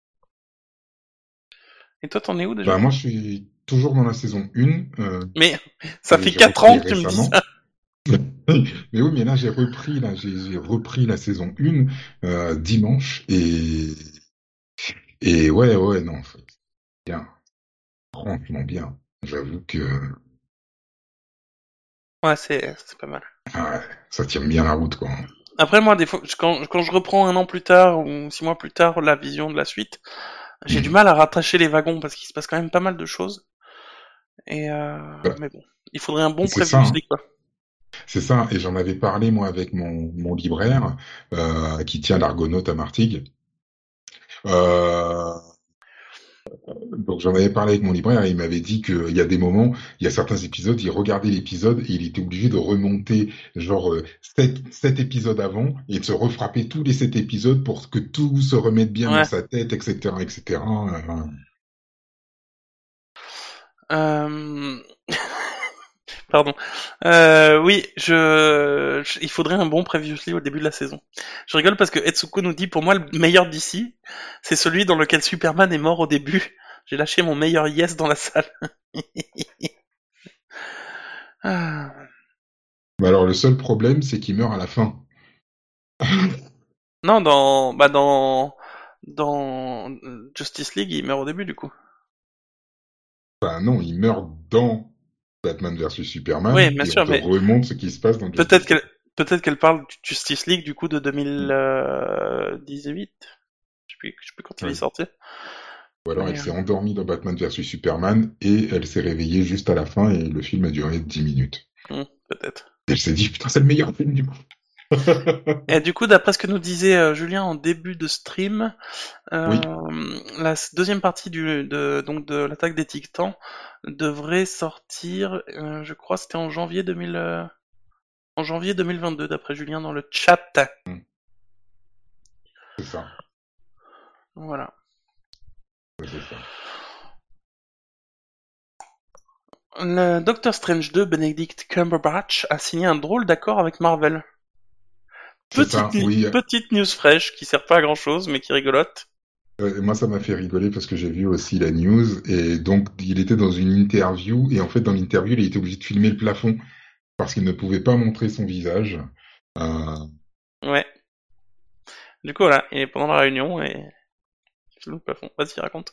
Et toi, t'en es où déjà? Bah, moi, je suis toujours dans la saison un. Euh, Mais ça et fait j'ai quatre repris ans que tu me dis récemment. ça. Mais oui, mais là, j'ai repris, là, j'ai j'ai repris la saison un euh, dimanche. Et, et ouais, ouais, non, c'est bien. Franchement bien. J'avoue que Ouais, c'est c'est pas mal. ah ouais, ça tient bien la route, quoi. Après, moi, des fois, quand, quand je reprends un an plus tard ou six mois plus tard la vision de la suite, j'ai du Mhm. mal à rattacher les wagons parce qu'il se passe quand même pas mal de choses. Et euh, Bah, mais bon, il faudrait un bon c'est ça, hein. previously quoi. C'est ça. Et j'en avais parlé, moi, avec mon, mon libraire, euh, qui tient l'Argonaute à Martigues. Euh, Donc j'en avais parlé avec mon libraire et il m'avait dit qu'il y a des moments, il y a certains épisodes, il regardait l'épisode et il était obligé de remonter genre euh, sept, sept épisodes avant et de se refrapper tous les sept épisodes pour que tout se remette bien dans Ouais. sa tête, et cetera, et cetera. Euh, Euh... Pardon. Euh, oui, je... je- il faudrait un bon previously au début de la saison. Je rigole parce que Etsuko nous dit pour moi le meilleur d'ici, c'est celui dans lequel Superman est mort au début. J'ai lâché mon meilleur yes dans la salle. Ah. Mais alors le seul problème, c'est qu'il meurt à la fin. Non, dans bah dans dans Justice League, il meurt au début du coup. Enfin non, il meurt dans Batman versus Oui, Superman bien et on sûr, te mais remonte ce qui se passe dans peut-être Justice qu'elle League. peut-être qu'elle parle du Justice League du coup de deux mille dix-huit. Je sais plus, je sais plus quand il est Ouais. sorti. Ou alors elle Mais s'est endormie dans Batman versus Superman et elle s'est réveillée juste à la fin et le film a duré dix minutes. euh, hmm, peut-être. Et elle s'est dit, putain, c'est le meilleur film du monde. Et du coup, d'après ce que nous disait euh, Julien en début de stream, Oui, euh, la s- deuxième partie du, de, donc de l'attaque des Titans devrait sortir, euh, je crois, c'était en janvier deux mille, euh, en janvier deux mille vingt-deux, d'après Julien dans le chat. mm, c'est ça. Voilà. Ouais, c'est ça. Le Doctor Strange deux, Benedict Cumberbatch, a signé un drôle d'accord avec Marvel. C'est Petite, ça, nu- oui. petite news fraîche qui sert pas à grand chose mais qui rigolote. Euh, moi, ça m'a fait rigoler parce que j'ai vu aussi la news et donc il était dans une interview et en fait dans l'interview il était obligé de filmer le plafond parce qu'il ne pouvait pas montrer son visage. Euh, Ouais. Du coup, voilà, il est pendant la réunion et il filme le plafond. Vas-y, raconte.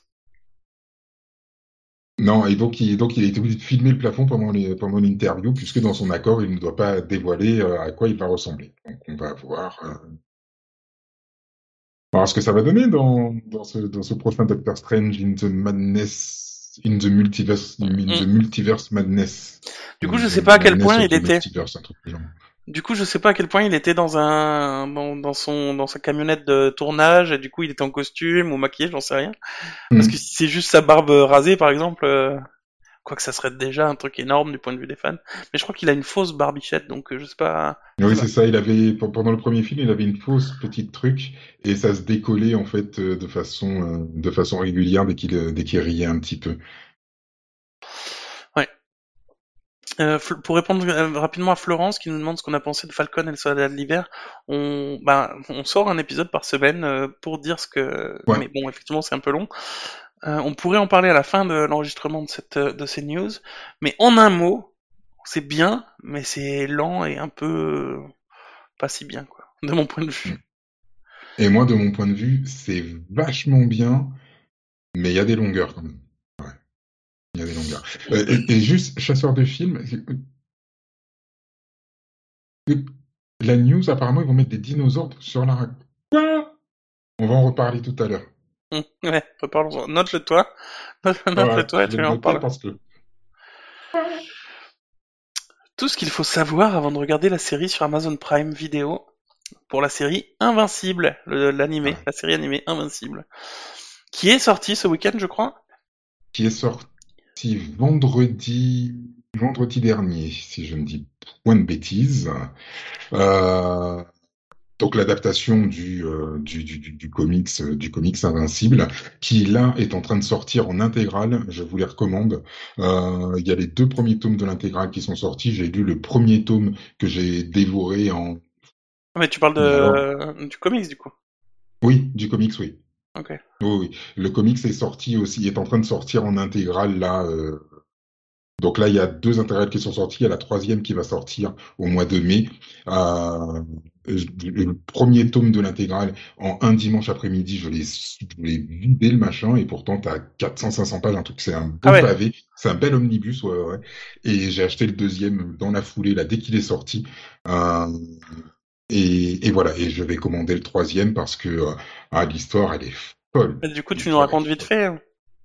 non, et donc il, donc il a été obligé de filmer le plafond pendant les, pendant l'interview puisque dans son accord il ne doit pas dévoiler euh, à quoi il va ressembler. Donc on va voir. euh, Alors, ce que ça va donner dans, dans ce, dans ce prochain Doctor Strange in the Madness, in the Multiverse, in Mm. the Multiverse Madness. Du coup, In je sais the pas à quel Madness point of il the était. Multiverse, un truc du genre. Du coup, je sais pas à quel point il était dans un dans, dans son dans sa camionnette de tournage et du coup il était en costume ou maquillé, j'en sais rien. Parce que Hmm. si c'est juste sa barbe rasée, par exemple, euh, quoique ça serait déjà un truc énorme du point de vue des fans. Mais je crois qu'il a une fausse barbichette, donc euh, je sais pas. Je Oui, sais pas. c'est ça. Il avait, pe- pendant le premier film, il avait une fausse petite truc et ça se décollait en fait euh, de façon, euh, de façon régulière dès qu'il, euh, dès qu'il riait un petit peu. Ouais. Euh, Fl- pour répondre euh, rapidement à Florence qui nous demande ce qu'on a pensé de Falcon et le soldat de l'hiver, on, ben, on sort un épisode par semaine euh, pour dire ce que. Ouais. Mais bon, effectivement, c'est un peu long. Euh, on pourrait en parler à la fin de l'enregistrement de cette de ces news, mais en un mot, c'est bien, mais c'est lent et un peu euh, pas si bien, quoi, de mon point de Hmm. vue. Et moi, de mon point de vue, c'est vachement bien, mais il y a des longueurs quand même. Ouais, il y a des longueurs. Euh, et, et juste, chasseur de films, euh, la news, apparemment, ils vont mettre des dinosaures sur la... Quoi? On va en reparler tout à l'heure. Hum, ouais, reparlons-en. Note-le toi, note-le Ouais, toi et je vais tu le en noter parles. parce que... Tout ce qu'il faut savoir avant de regarder la série sur Amazon Prime Video pour la série Invincible, le- l'animé, Ouais. la série animée Invincible, qui est sortie ce week-end, je crois. Qui est sorti vendredi, vendredi dernier, si je ne dis point de bêtises. Euh, donc l'adaptation du, euh, du, du, du, du comics, euh, du comics Invincible, qui là est en train de sortir en intégrale. Je vous les recommande. Euh, Il y a les deux premiers tomes de l'intégrale qui sont sortis. J'ai lu le premier tome que j'ai dévoré en. Ah, mais tu parles Mais alors, de du comics du coup. oui, du comics, oui. Ok. Oui, oui. Le comics est sorti aussi, est en train de sortir en intégrale là. euh, Donc là, il y a deux intégrales qui sont sorties. Il y a la troisième qui va sortir au mois de mai. Euh, le premier tome de l'intégrale, en un dimanche après-midi, je l'ai, je l'ai vidé le machin, et pourtant, t'as quatre cents, cinq cents pages, un truc, c'est un Ah beau ouais. pavé, c'est un bel omnibus, ouais, ouais, ouais. Et j'ai acheté le deuxième dans la foulée, là, dès qu'il est sorti. Euh, et, et voilà, et je vais commander le troisième parce que euh, ah, l'histoire, elle est folle. Mais du coup, tu nous L'histoire est racontes vite folle. fait, hein.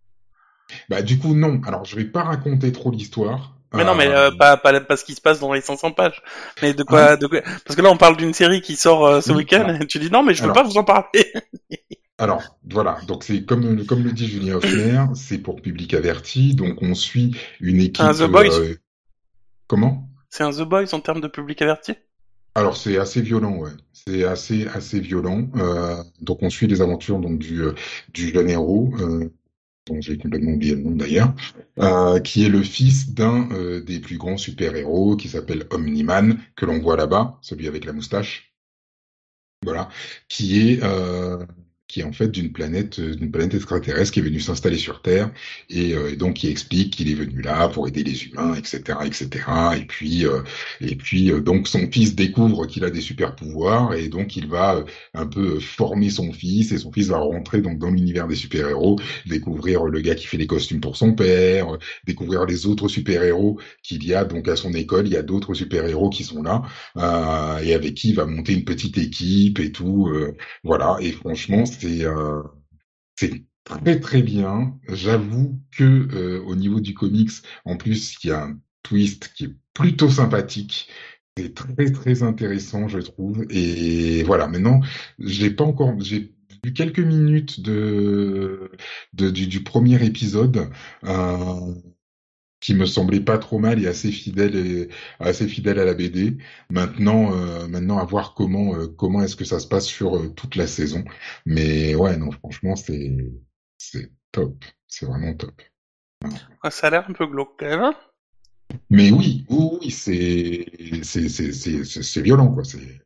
Bah, du coup, non. Alors, je vais pas raconter trop l'histoire. Mais non, mais Euh, euh, pas, pas pas ce qui se passe dans les cinq cents pages. Mais de Hein? quoi, de quoi... Parce que là, on parle d'une série qui sort euh, ce Oui, week-end. alors, Et tu dis non, mais je veux pas alors, vous en parler. alors, voilà. Donc, c'est comme, comme le dit Julien Hoffner, c'est pour public averti. Donc, on suit une C'est un équipe. The Boys. euh, comment? C'est un The Boys en termes de public averti. Alors, c'est assez violent, ouais. C'est assez, assez violent. Euh, donc, on suit les aventures donc du, euh, du jeune héros, euh, dont j'ai complètement oublié le nom d'ailleurs, euh, qui est le fils d'un euh, des plus grands super-héros, qui s'appelle Omni-Man, que l'on voit là-bas, celui avec la moustache. Voilà, qui est euh, qui est en fait d'une planète euh, d'une planète extraterrestre qui est venue s'installer sur Terre et, euh, et donc qui explique qu'il est venu là pour aider les humains, et cetera, et cetera. Et puis euh, et puis euh, donc son fils découvre qu'il a des super pouvoirs et donc il va euh, un peu euh, former son fils et son fils va rentrer donc dans l'univers des super-héros, découvrir le gars qui fait les costumes pour son père, euh, découvrir les autres super-héros qu'il y a donc à son école. Il y a d'autres super-héros qui sont là euh, et avec qui il va monter une petite équipe et tout. Euh, voilà, et franchement, c'est euh, c'est très très bien. J'avoue que euh, au niveau du comics, en plus, il y a un twist qui est plutôt sympathique. C'est très très intéressant, je trouve. Et voilà, maintenant, j'ai pas encore, j'ai vu quelques minutes de, de du, du premier épisode. Euh, qui me semblait pas trop mal et assez fidèle et assez fidèle à la B D. Maintenant, euh, maintenant à voir comment euh, comment est-ce que ça se passe sur euh, toute la saison. Mais ouais, non, franchement, c'est c'est top, c'est vraiment top. Voilà. Ouais, ça a l'air un peu glauque quand même, hein. Mais oui, oui, oui, c'est c'est c'est c'est c'est c'est violent quoi. C'est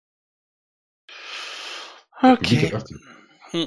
pour Ok. public averti. Hmm.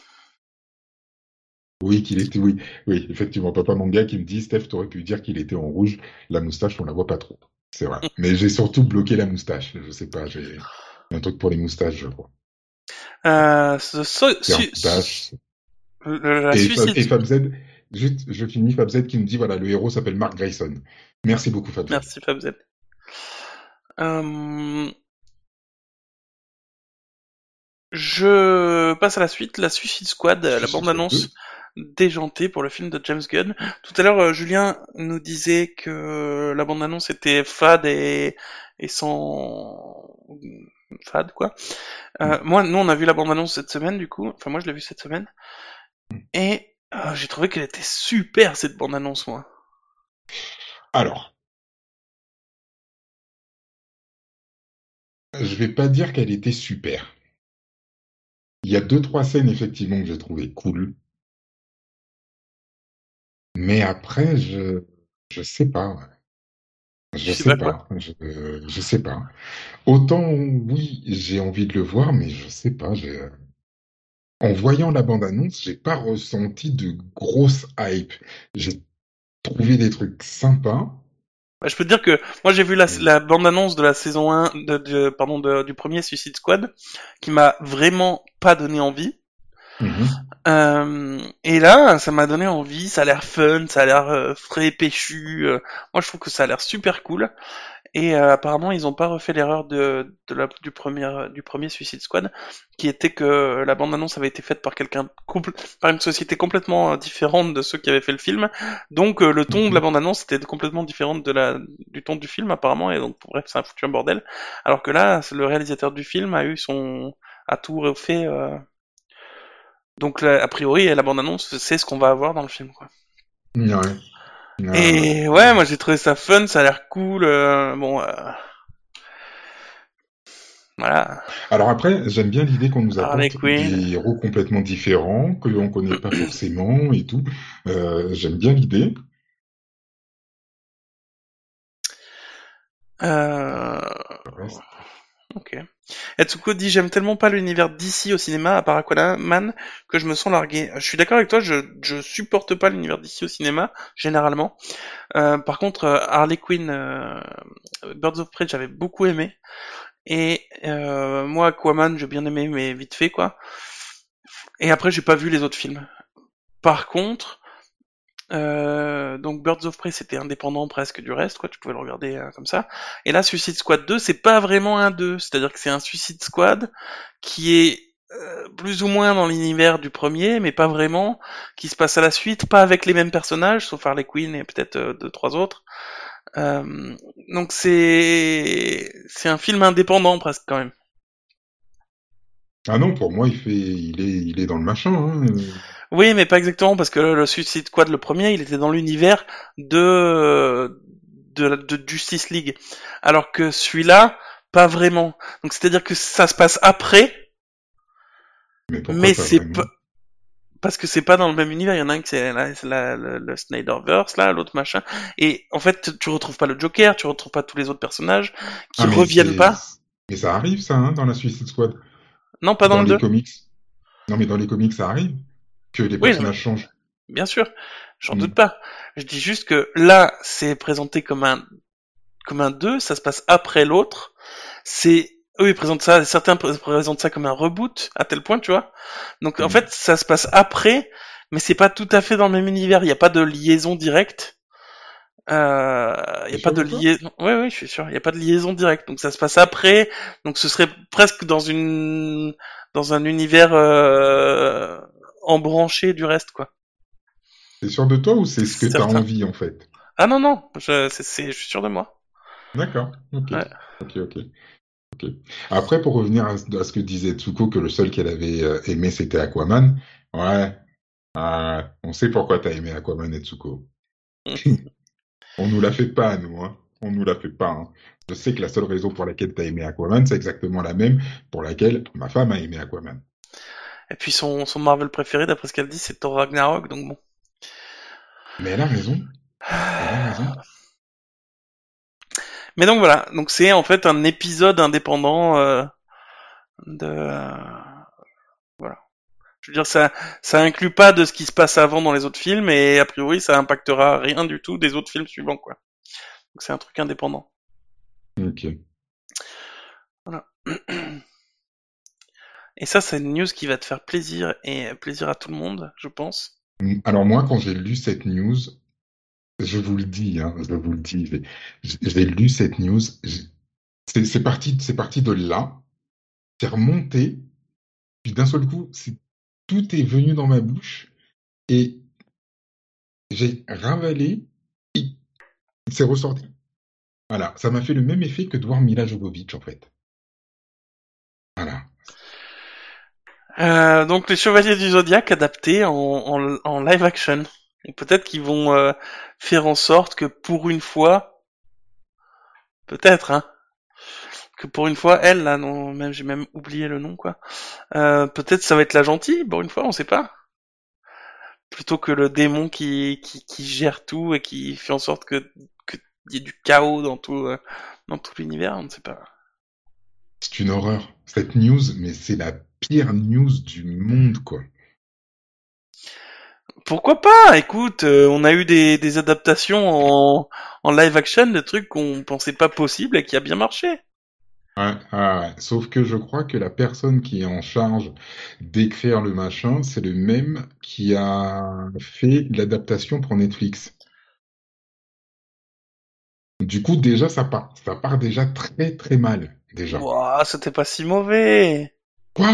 Oui, qu'il était, oui, oui, effectivement, Papa Manga qui me dit, Steph, t'aurais pu dire qu'il était en rouge. La moustache, on la voit pas trop. C'est vrai. Mais j'ai surtout bloqué la moustache. Je sais pas, j'ai un truc pour les moustaches, je crois. Euh, ce- ce- C'est un su- moustache. le- la Et, Fa- Suicide. et FabZ, juste, je finis FabZ qui me dit, voilà, le héros s'appelle Mark Grayson. Merci beaucoup, FabZ. Merci Fabzen. Euh, Je passe à la suite, la Suicide Squad, la Suicide Squad deux. bande-annonce déjantée pour le film de James Gunn. Tout à l'heure, euh, Julien nous disait que la bande-annonce était fade et, et sans fade quoi. Euh, moi, nous, on a vu la bande-annonce cette semaine du coup. Enfin, moi, je l'ai vue cette semaine et euh, j'ai trouvé qu'elle était super cette bande-annonce, moi. Alors, je vais pas dire qu'elle était super. Il y a deux, trois scènes, effectivement, que j'ai trouvé cool. Mais après, je, je sais pas. Ouais. Tu Je sais sais pas quoi. pas. Je, je sais pas. Autant, oui, j'ai envie de le voir, mais je sais pas. J'ai, en voyant la bande-annonce, j'ai pas ressenti de grosse hype. J'ai trouvé des trucs sympas. Bah, je peux te dire que moi j'ai vu la, Mais- la bande-annonce de la saison un de, de- pardon de- du premier Suicide Squad qui m'a vraiment pas donné envie. Mhm. Euh, et là, ça m'a donné envie, ça a l'air fun, ça a l'air euh, frais, péchu. euh. Moi, je trouve que ça a l'air super cool. Et euh, apparemment, ils ont pas refait l'erreur de, de la, du premier du premier Suicide Squad, qui était que la bande-annonce avait été faite par quelqu'un compl- par une société complètement euh, différente de ceux qui avaient fait le film. Donc euh, le ton de la Mhm. bande-annonce était complètement différent de la du ton du film apparemment. Et donc bref, ça a foutu un bordel. Alors que là, le réalisateur du film a eu son a tout refait. euh, donc là, a priori, la bande-annonce, c'est ce qu'on va avoir dans le film, quoi. Ouais. Ouais, Et ouais. ouais, moi j'ai trouvé ça fun, ça a l'air cool. euh, bon, euh, voilà. Alors après, j'aime bien l'idée qu'on nous Harley apporte Quinn. des héros complètement différents, que l'on connaît pas forcément et tout. Euh, j'aime bien l'idée. Euh... Le reste. Ok. Etsuko dit j'aime tellement pas l'univers d'ici au cinéma à part Aquaman que je me sens largué. Je suis d'accord avec toi, je je supporte pas l'univers d'ici au cinéma généralement. Euh, par contre, euh, Harley Quinn, euh, Birds of Prey, j'avais beaucoup aimé. Et euh, moi Aquaman, j'ai bien aimé mais vite fait quoi. Et après j'ai pas vu les autres films. Par contre, euh, donc Birds of Prey c'était indépendant presque du reste, quoi, tu pouvais le regarder euh, comme ça. Et là Suicide Squad deux c'est pas vraiment un deux, c'est-à-dire que c'est un Suicide Squad qui est euh, plus ou moins dans l'univers du premier, mais pas vraiment, qui se passe à la suite, pas avec les mêmes personnages, sauf Harley Quinn et peut-être euh, deux, trois autres. Euh, donc c'est c'est un film indépendant presque quand même. Ah non, pour moi, il fait, il est, il est dans le machin. Hein. Oui, mais pas exactement, parce que le, le Suicide Squad, le premier, il était dans l'univers de, de, la- de Justice League. Alors que celui-là, pas vraiment. Donc c'est-à-dire que ça se passe après, Mais pourquoi mais pas c'est vraiment? pas, parce que c'est pas dans le même univers. Il y en a un qui c'est la, c'est la- le, le Snyderverse, là, l'autre machin. Et en fait, tu retrouves pas le Joker, tu retrouves pas tous les autres personnages qui Ah mais reviennent c'est, pas. mais ça arrive ça, hein, dans la Suicide Squad, Non, pas dans dans le les deux. comics. Non mais dans les comics, ça arrive que les Oui, non, mais personnages changent. bien sûr, j'en doute Hmm. pas. Je dis juste que là, c'est présenté comme un comme un deux, ça se passe après l'autre. C'est eux ils présentent ça, certains pré- présentent ça comme un reboot à tel point, tu vois. Donc en Hmm. fait, ça se passe après, mais c'est pas tout à fait dans le même univers. Il n'y a pas de liaison directe. Euh, il n'y T'es a pas sûr de de toi? liaison. Oui, oui, je suis sûr. Il n'y a pas de liaison directe. Donc ça se passe après. Donc ce serait presque dans une dans un univers euh, embranché du reste, quoi. T'es sûr de toi ou c'est ce que C'est t'as certain. envie en fait? Ah non non, je, c'est, c'est- je suis sûr de moi. D'accord. Ok. Ouais. Ok. Ok. Ok. Après, pour revenir à, à ce que disait Tsuko, que le seul qu'elle avait euh, aimé c'était Aquaman. Ouais. Euh, on sait pourquoi t'as aimé Aquaman et Tsuko. On nous la fait pas, nous, hein. On nous la fait pas, hein. Je sais que la seule raison pour laquelle t'as aimé Aquaman, c'est exactement la même pour laquelle ma femme a aimé Aquaman. Et puis son, son Marvel préféré, d'après ce qu'elle dit, c'est Thor Ragnarok, donc bon. Mais elle a raison. Elle a raison. Mais donc voilà, donc c'est en fait un épisode indépendant euh, de euh, voilà. Je veux dire ça ça inclut pas de ce qui se passe avant dans les autres films et a priori ça impactera rien du tout des autres films suivants quoi. Donc c'est un truc indépendant. Ok. Voilà. Et ça c'est une news qui va te faire plaisir et plaisir à tout le monde, je pense. Alors moi, quand j'ai lu cette news, je vous le dis, hein, je vous le dis, j'ai j'ai lu cette news, j'ai- c'est c'est parti, c'est parti de là, c'est remonté, Puis d'un seul coup, c'est, tout est venu dans ma bouche et j'ai ravalé et c'est ressorti. Voilà, ça m'a fait le même effet que de voir Mila Jovovich en fait. Voilà. Euh, donc les Chevaliers du Zodiaque adaptés en, en, en live action. Et peut-être qu'ils vont euh, faire en sorte que pour une fois, peut-être, hein, que pour une fois, elle, là, non, même j'ai même oublié le nom, quoi. Euh, peut-être ça va être la gentille, pour une fois, on sait pas. Plutôt que le démon qui, qui, qui gère tout et qui fait en sorte que, que y ait du chaos dans tout, euh, dans tout l'univers, on ne sait pas. C'est une horreur. Cette news, mais c'est la pire news du monde, quoi. Pourquoi pas? Écoute, euh, on a eu des, des adaptations en, en live action de trucs qu'on pensait pas possibles et qui a bien marché. Ouais, ouais, ouais. Sauf que je crois que la personne qui est en charge d'écrire le machin, c'est le même qui a fait l'adaptation pour Netflix. Du coup, déjà, ça part. Ça part déjà très très mal, déjà. Ouah, c'était pas si mauvais. Quoi?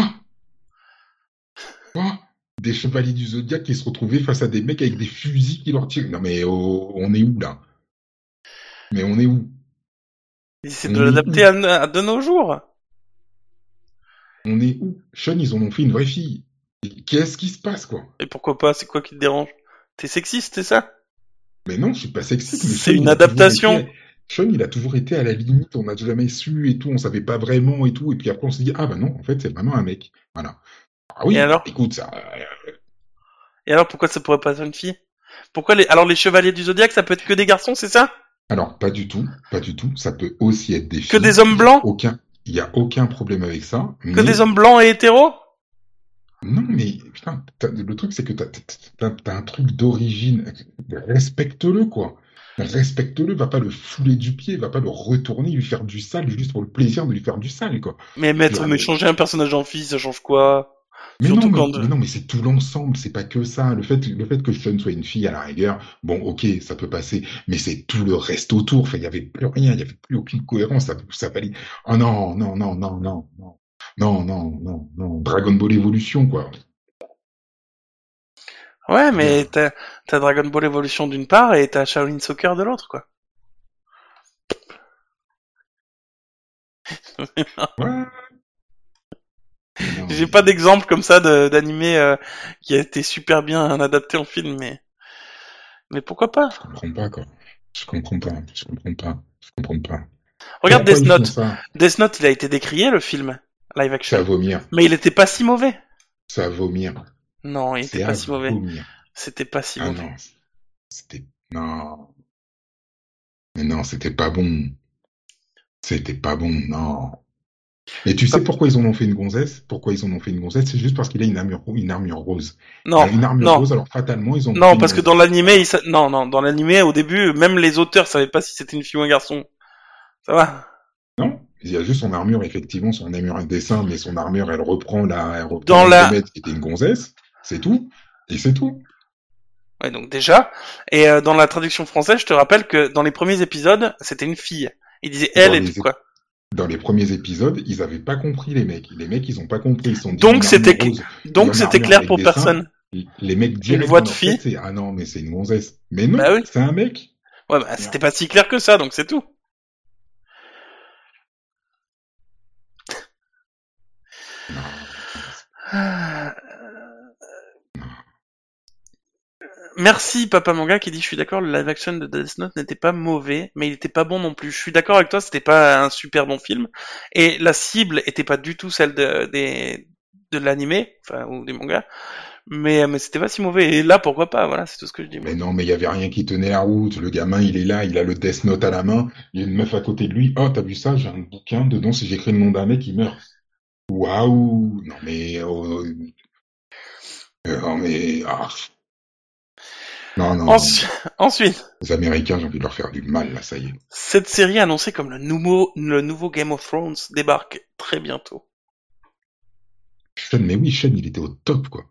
Quoi? Des chevaliers du Zodiaque qui se retrouvaient face à des mecs avec des fusils qui leur tirent. Non mais oh, on est où là? Mais on est où? Ils essaient de On est l'adapter où? à, à de nos jours. On est où? Sean, ils en ont fait une vraie fille. Et qu'est-ce qui se passe, quoi? Et pourquoi pas? C'est quoi qui te dérange? T'es sexiste, c'est ça? Mais non, je suis pas sexiste, mais C'est Sean, une il a toujours adaptation. été, Sean, il a toujours été à la limite, on n'a jamais su et tout, on savait pas vraiment et tout, et puis après on s'est dit, ah bah non, en fait, c'est vraiment un mec. Voilà. Ah Et oui, bah alors? écoute, ça, euh, Et alors pourquoi ça pourrait pas être une fille? Pourquoi les, alors les chevaliers du zodiaque, ça peut être que des garçons, c'est ça? alors pas du tout, pas du tout, ça peut aussi être des Que des filles, hommes il y a blancs? aucun, il y a aucun problème avec ça, Que des mais hommes blancs et hétéros? non, mais putain, t'as- le truc c'est que t'as, t'as, t'as- t'as un truc d'origine, respecte-le quoi. Respecte-le, va pas le fouler du pied, va pas le retourner, lui faire du sale juste pour le plaisir de lui faire du sale quoi. Mais Je veux mettre, dire, mais mais, changer un personnage en fille, ça change quoi? mais non, Surtout mais, quand, mais non, mais c'est tout l'ensemble, c'est pas que ça. Le fait, le fait que Sean soit une fille à la rigueur, bon, ok, ça peut passer, mais c'est tout le reste autour. Enfin, il y avait plus rien, il y avait plus aucune cohérence. Ça, ça fallait. Oh non, non, non, non, non, non, non, non, non, non. Dragon Ball Evolution, quoi. ouais, Je veux mais dire, t'as, t'as Dragon Ball Evolution d'une part et t'as Shaolin Soccer de l'autre, quoi. ouais, mais non, J'ai pas mais d'exemple comme ça de, d'animé euh, qui a été super bien adapté en film, mais, mais pourquoi pas? je comprends pas, quoi. Je comprends pas, je comprends pas, je comprends pas. Regarde Pourquoi Death ils font Note. ça? Death Note, il a été décrié, le film, live C'est à action. vomir, Mais il était pas si mauvais. c'est à vomir, Non, il était c'est pas à si mauvais. vomir. C'était pas si Ah mauvais. non, c'était, non, mais non, c'était pas bon. C'était pas bon, non. Et tu sais Comme- pourquoi ils en ont fait une gonzesse? Pourquoi ils en ont fait une gonzesse? C'est juste parce qu'il a une armure, une armure rose. Non, Alors, une armure non, rose, alors fatalement, ils en ont fait non, une parce que dans gonzesse. l'animé, Voilà. il sa- non, non, dans l'animé, au début, même les auteurs savaient pas si c'était une fille ou un garçon. Ça va. Non? Il y a juste son armure, effectivement, son armure un dessin, mais son armure, elle reprend la, elle reprend Dans la, Andromède, qui était une gonzesse. C'est tout. Et c'est tout. ouais, donc déjà, et euh, dans la traduction française, je te rappelle que dans les premiers épisodes, c'était une fille. Il disait elle Dans et tout les, ép- quoi. dans les premiers épisodes, ils avaient pas compris, les mecs. Les mecs, ils ont pas compris. Ils se sont dit Donc une armure c'était, cl- rose ou donc une c'était armure clair avec pour dessin. personne. Les mecs, Une direct voix dans de leur tête, fille. c'est, ah non, mais c'est une gonzesse. Mais Bah non, oui. c'est un mec. Ouais, bah c'était pas si clair que ça, donc c'est tout. Non. Ah, merci Papa Manga qui dit je suis d'accord, le live action de Death Note n'était pas mauvais, mais il était pas bon non plus. Je suis d'accord avec toi, c'était pas un super bon film, et la cible était pas du tout celle de des de l'animé, enfin ou des mangas, mais mais c'était pas si mauvais. Et là pourquoi pas, voilà, c'est tout ce que je dis moi. Mais non, mais il y avait rien qui tenait la route. Le gamin, il est là, il a le Death Note à la main. Il y a une meuf à côté de lui. Oh, t'as vu ça? J'ai un bouquin dedans. Si j'écris le nom d'un mec, il meurt. Waouh! Non mais, oh, euh, non mais, ah. Non, non, non. Ensuite, ensuite, Les Américains, j'ai envie de leur faire du mal, là, ça y est. cette série annoncée comme le nouveau le nouveau Game of Thrones débarque très bientôt. Sean, mais oui, Sean, il était au top, quoi.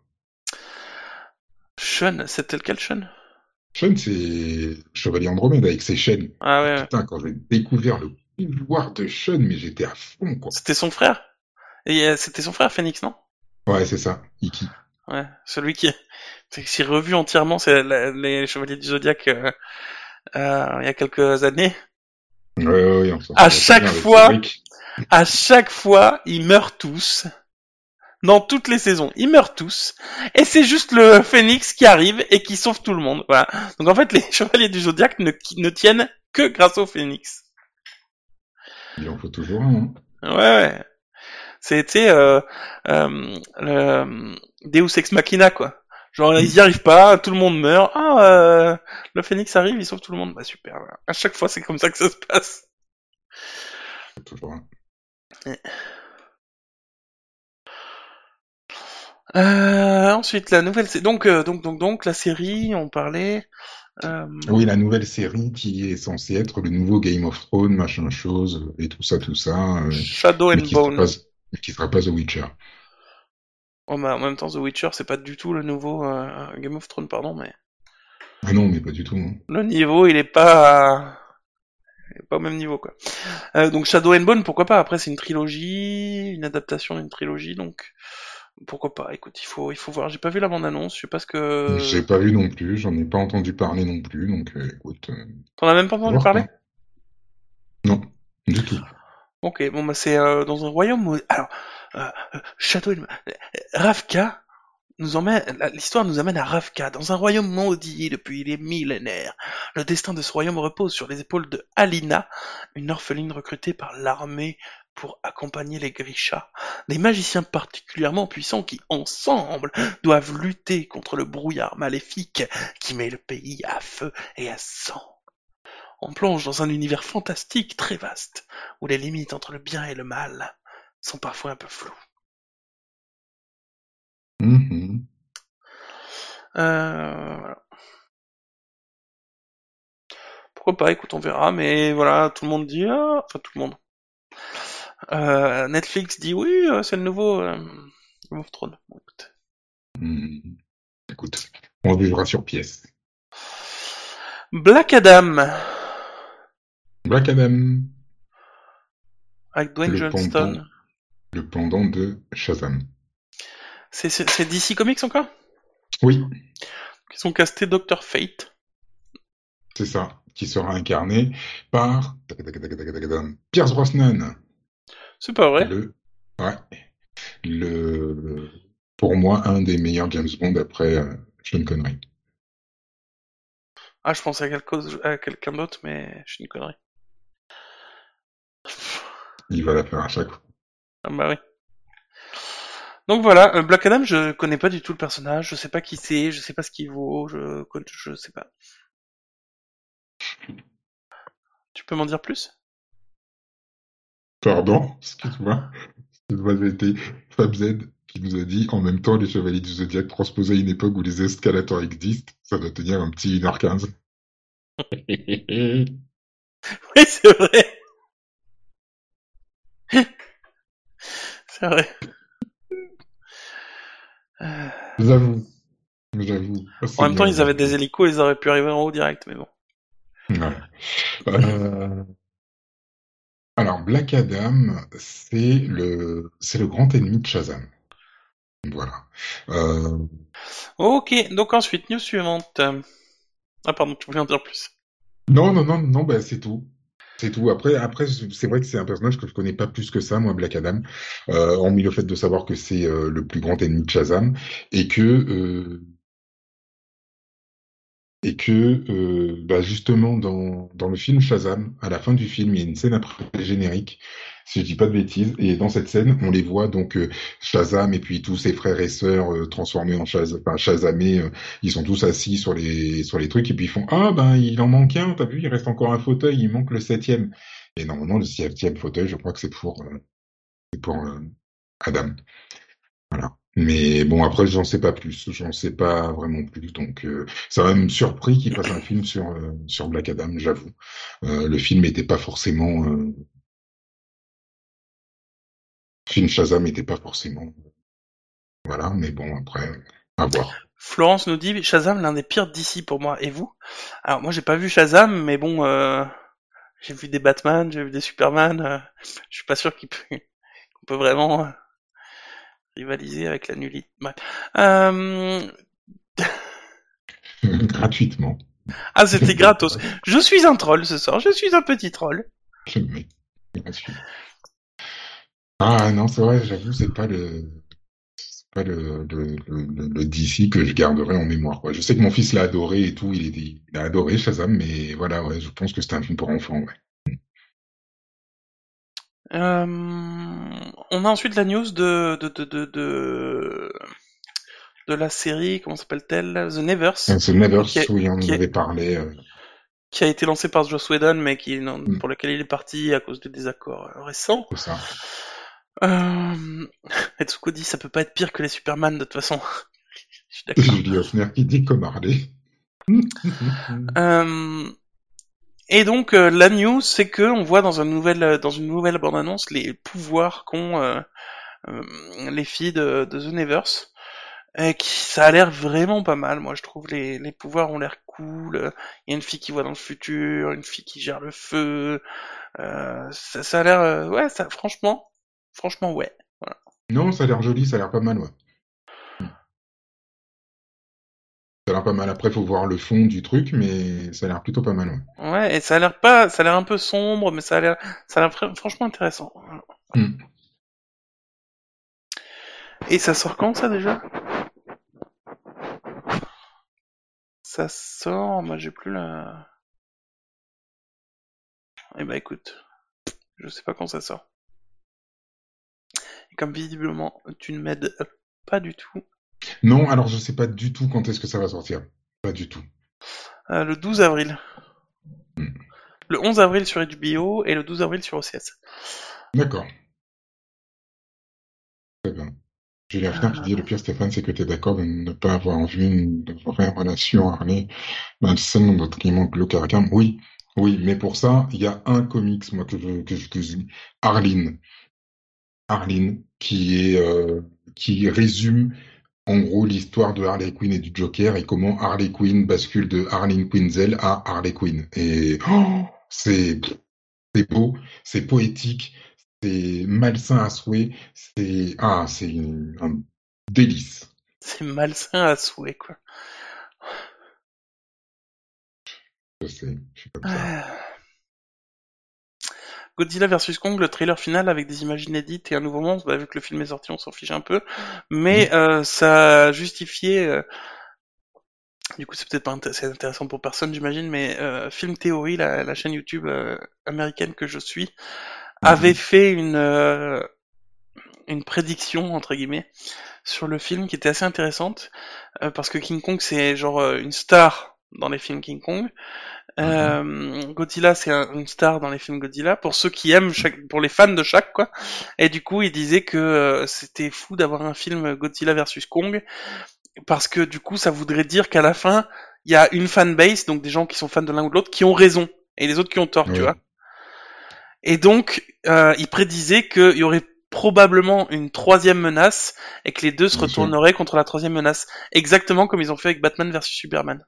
Sean, c'était lequel Sean? Sean, c'est Chevalier Andromède avec ses chaînes. Ah Et ouais, ouais. putain, quand j'ai découvert le pouvoir de Sean, mais j'étais à fond, quoi. C'était son frère? Et euh, c'était son frère Phoenix, non? Ouais, c'est ça, Iki. Ouais, celui qui qui s'est revu entièrement, c'est la- les Chevaliers du Zodiaque euh, euh, il y a quelques années. Ouais, ouais, ouais, on s'en À souvient très chaque bien avec fois, Cédric. à chaque fois, ils meurent tous. Dans toutes les saisons, ils meurent tous. Et c'est juste le Phénix qui arrive et qui sauve tout le monde. Voilà. Donc en fait, les Chevaliers du Zodiaque ne, qui- ne tiennent que grâce au Phénix. Il en faut toujours un, hein. Ouais, ouais. C'était euh, euh, le Deus Ex Machina, quoi. Genre, ils y arrivent pas, tout le monde meurt. Ah, euh, le Phénix arrive, il sauve tout le monde. Bah super. Voilà. À chaque fois, c'est comme ça que ça se passe. Toujours un. Euh, ensuite, la nouvelle, c'est donc euh, donc donc donc la série, on parlait. Euh, Oui, la nouvelle série qui est censée être le nouveau Game of Thrones, machin chose, euh, et tout ça, tout ça, euh, Shadow mais and qui sera pas, Bone. mais qui sera pas The Witcher. Oh, bah, en même temps, The Witcher, c'est pas du tout le nouveau euh, Game of Thrones, pardon, mais Ah non, mais pas du tout, hein. le niveau, il est pas, il est pas au même niveau, quoi. Euh, donc Shadow and Bone, pourquoi pas? Après, c'est une trilogie, une adaptation d'une trilogie, donc pourquoi pas? Écoute, il faut, il faut voir. J'ai pas vu la bande-annonce, je sais pas ce J'ai que. pas vu non plus, j'en ai pas entendu parler non plus, donc euh, écoute, euh, T'en as même pas à entendu voir parler? quoi. Non, du tout. Ok, bon bah c'est euh, dans un royaume. Où... Alors, euh, euh, Shadow and Ravka nous emmène, l'histoire nous amène à Ravka, dans un royaume maudit depuis des millénaires. Le destin de ce royaume repose sur les épaules de Alina, une orpheline recrutée par l'armée pour accompagner les Grisha, des magiciens particulièrement puissants qui, ensemble, doivent lutter contre le brouillard maléfique qui met le pays à feu et à sang. On plonge dans un univers fantastique très vaste, où les limites entre le bien et le mal sont parfois un peu floues. Mhm. Euh, voilà. Pourquoi pas, écoute, on verra, mais voilà, tout le monde dit, ah, enfin tout le monde. Euh, Netflix dit oui, euh, c'est le nouveau euh, Game of Thrones. Bon, écoute. Mhm. Écoute, on vivra sur pièce. Black Adam Black Adam, avec Dwayne le pendant, Johnston. le pendant de Shazam. C'est c'est- c'est D C Comics encore? Oui, Ils sont castés Doctor Fate. c'est ça, qui sera incarné par Pierce Brosnan, C'est pas vrai. le, ouais, le, pour moi, un des meilleurs James Bond après euh, Sean Connery. Ah, je pensais à, quelque- à quelqu'un d'autre, mais je suis une connerie. Il va la faire à chaque fois. Ah bah oui. Donc voilà, euh, Black Adam, je connais pas du tout le personnage, je sais pas qui c'est, je sais pas ce qu'il vaut, je, je sais pas. Tu peux m'en dire plus? Pardon, excuse-moi. Excuse-moi, c'était Fab Z qui nous a dit en même temps les Chevaliers du Zodiaque transposés à une époque où les escalators existent, ça doit tenir un petit une heure quinze. Oui, c'est vrai. C'est vrai. Euh, J'avoue, j'avoue. Ah, En c'est même temps, bien, ils avaient j'avoue. des hélicos, ils auraient pu arriver en haut direct, mais bon. Ouais. Euh, alors, Black Adam, c'est le, c'est le grand ennemi de Shazam. Voilà. Euh, Ok, donc ensuite, news suivante. Ah pardon, tu voulais en dire plus. non, non, non, non, bah, c'est tout. C'est tout. Après, après, c'est vrai que c'est un personnage que je connais pas plus que ça, moi, Black Adam. Euh, hormis le fait de savoir que c'est euh, le plus grand ennemi de Shazam et que euh, et que euh, bah, justement dans dans le film Shazam, à la fin du film, il y a une scène après le générique, si je dis pas de bêtises, et dans cette scène, on les voit donc euh, Shazam et puis tous ses frères et sœurs euh, transformés en Shaz enfin, Shazamés, euh, ils sont tous assis sur les sur les trucs et puis ils font ah ben il en manque un, t'as vu, il reste encore un fauteuil, il manque le septième. Et normalement le septième fauteuil, je crois que c'est pour euh, c'est pour euh, Adam. Voilà. Mais bon, après, j'en sais pas plus. J'en sais pas vraiment plus. Donc, euh, ça m'a même surpris qu'il fasse un film sur, euh, sur Black Adam, j'avoue. Euh, le film était pas forcément... Euh, le film Shazam était pas forcément... Voilà, mais bon, après, à voir. Florence nous dit Shazam, l'un des pires D C pour moi. Et vous? Alors moi, j'ai pas vu Shazam, mais bon, euh, j'ai vu des Batman, j'ai vu des Superman. Euh, je suis pas sûr qu'il peut, qu'on peut vraiment. euh, rivaliser avec la nullité. Bref. Euh... Gratuitement. Ah, c'était gratos. Je suis un troll ce soir, je suis un petit troll. Le mec, gratuit. Ah non, c'est vrai, j'avoue, c'est pas le, c'est pas le, le, le, le D C que je garderai en mémoire, quoi. Je sais que mon fils l'a adoré et tout, il, est, il a adoré Shazam, mais voilà, ouais, je pense que c'était un film pour enfants, ouais. Euh... On a ensuite la news de de de de de, de la série, comment s'appelle-t-elle? The Nevers, The Nevers, qui a, oui, on en qui a, avait parlé. Euh... qui a été lancé par Joss Whedon, mais qui, non, hmm, pour lequel il est parti à cause de désaccords euh, récents. c'est ça. Euh... Etsuko dit ça peut pas être pire que les Superman de toute façon. Je suis Et d'accord. Julie Hoffner qui dit comme Harley. Euh... Et donc euh, la news, c'est que on voit dans, un nouvel, dans une nouvelle bande-annonce les pouvoirs qu'ont euh, euh, les filles de, de The Nevers. Et qui, ça a l'air vraiment pas mal, moi je trouve les, les pouvoirs ont l'air cool. Il y a une fille qui voit dans le futur, une fille qui gère le feu. Euh, ça, ça a l'air, euh, ouais, ça, franchement, franchement ouais. Voilà. Non, ça a l'air joli, ça a l'air pas mal, ouais. Hmm. Ça a l'air pas mal. Après, faut voir le fond du truc, mais ça a l'air plutôt pas mal, ouais. Ouais, et ça a l'air pas, ça a l'air un peu sombre, mais ça a l'air, ça a l'air fr- franchement intéressant. Hmm. Et ça sort quand ça déjà? Ça sort, moi j'ai plus la. Eh ben écoute, je sais pas quand ça sort. Et comme visiblement tu ne m'aides pas du tout, Non, alors je sais pas du tout quand est-ce que ça va sortir. Pas du tout. euh, le douze avril. Hmm. Le onze avril sur H B O et le douze avril sur O C S. D'accord, très bien. Julie Hoffner qui dit le pire, Stéphane, c'est que tu es d'accord de ne pas avoir vu une vraie relation Harley Malsaine dans notre climat glauque Arkham. Oui, oui, mais pour ça, il y a un comics, moi, que je, que je, que je- Arline. Arline, qui est, euh, qui résume, en gros, l'histoire de Harley Quinn et du Joker et comment Harley Quinn bascule de Harleen Quinzel à Harley Quinn. Et, oh, c'est, c'est beau, c'est poétique, c'est malsain à souhait, c'est, ah, c'est une- un délice. C'est malsain à souhait, quoi. Je sais, je suis comme ça. Ah. Godzilla versus Kong, le trailer final avec des images inédites et un nouveau monstre, bah, vu que le film est sorti, on s'en fiche un peu. Mais Hmm. euh, ça justifiait, euh, du coup c'est peut-être pas int- c'est intéressant pour personne j'imagine, mais euh, Film Theory, la, la chaîne YouTube euh, américaine que je suis, avait Mhm. fait une, euh, une prédiction, entre guillemets, sur le film qui était assez intéressante, euh, parce que King Kong c'est genre euh, une star dans les films King Kong. Mhm. Euh, Godzilla, c'est un, une star dans les films Godzilla pour ceux qui aiment chaque, pour les fans de chaque quoi. Et du coup, il disait que euh, c'était fou d'avoir un film Godzilla versus Kong parce que du coup, ça voudrait dire qu'à la fin, il y a une fanbase, donc des gens qui sont fans de l'un ou de l'autre, qui ont raison et les autres qui ont tort, tu vois. Oui, Et donc, euh, il prédisait qu'il y aurait probablement une troisième menace et que les deux se bien sûr. retourneraient contre la troisième menace, exactement comme ils ont fait avec Batman versus Superman.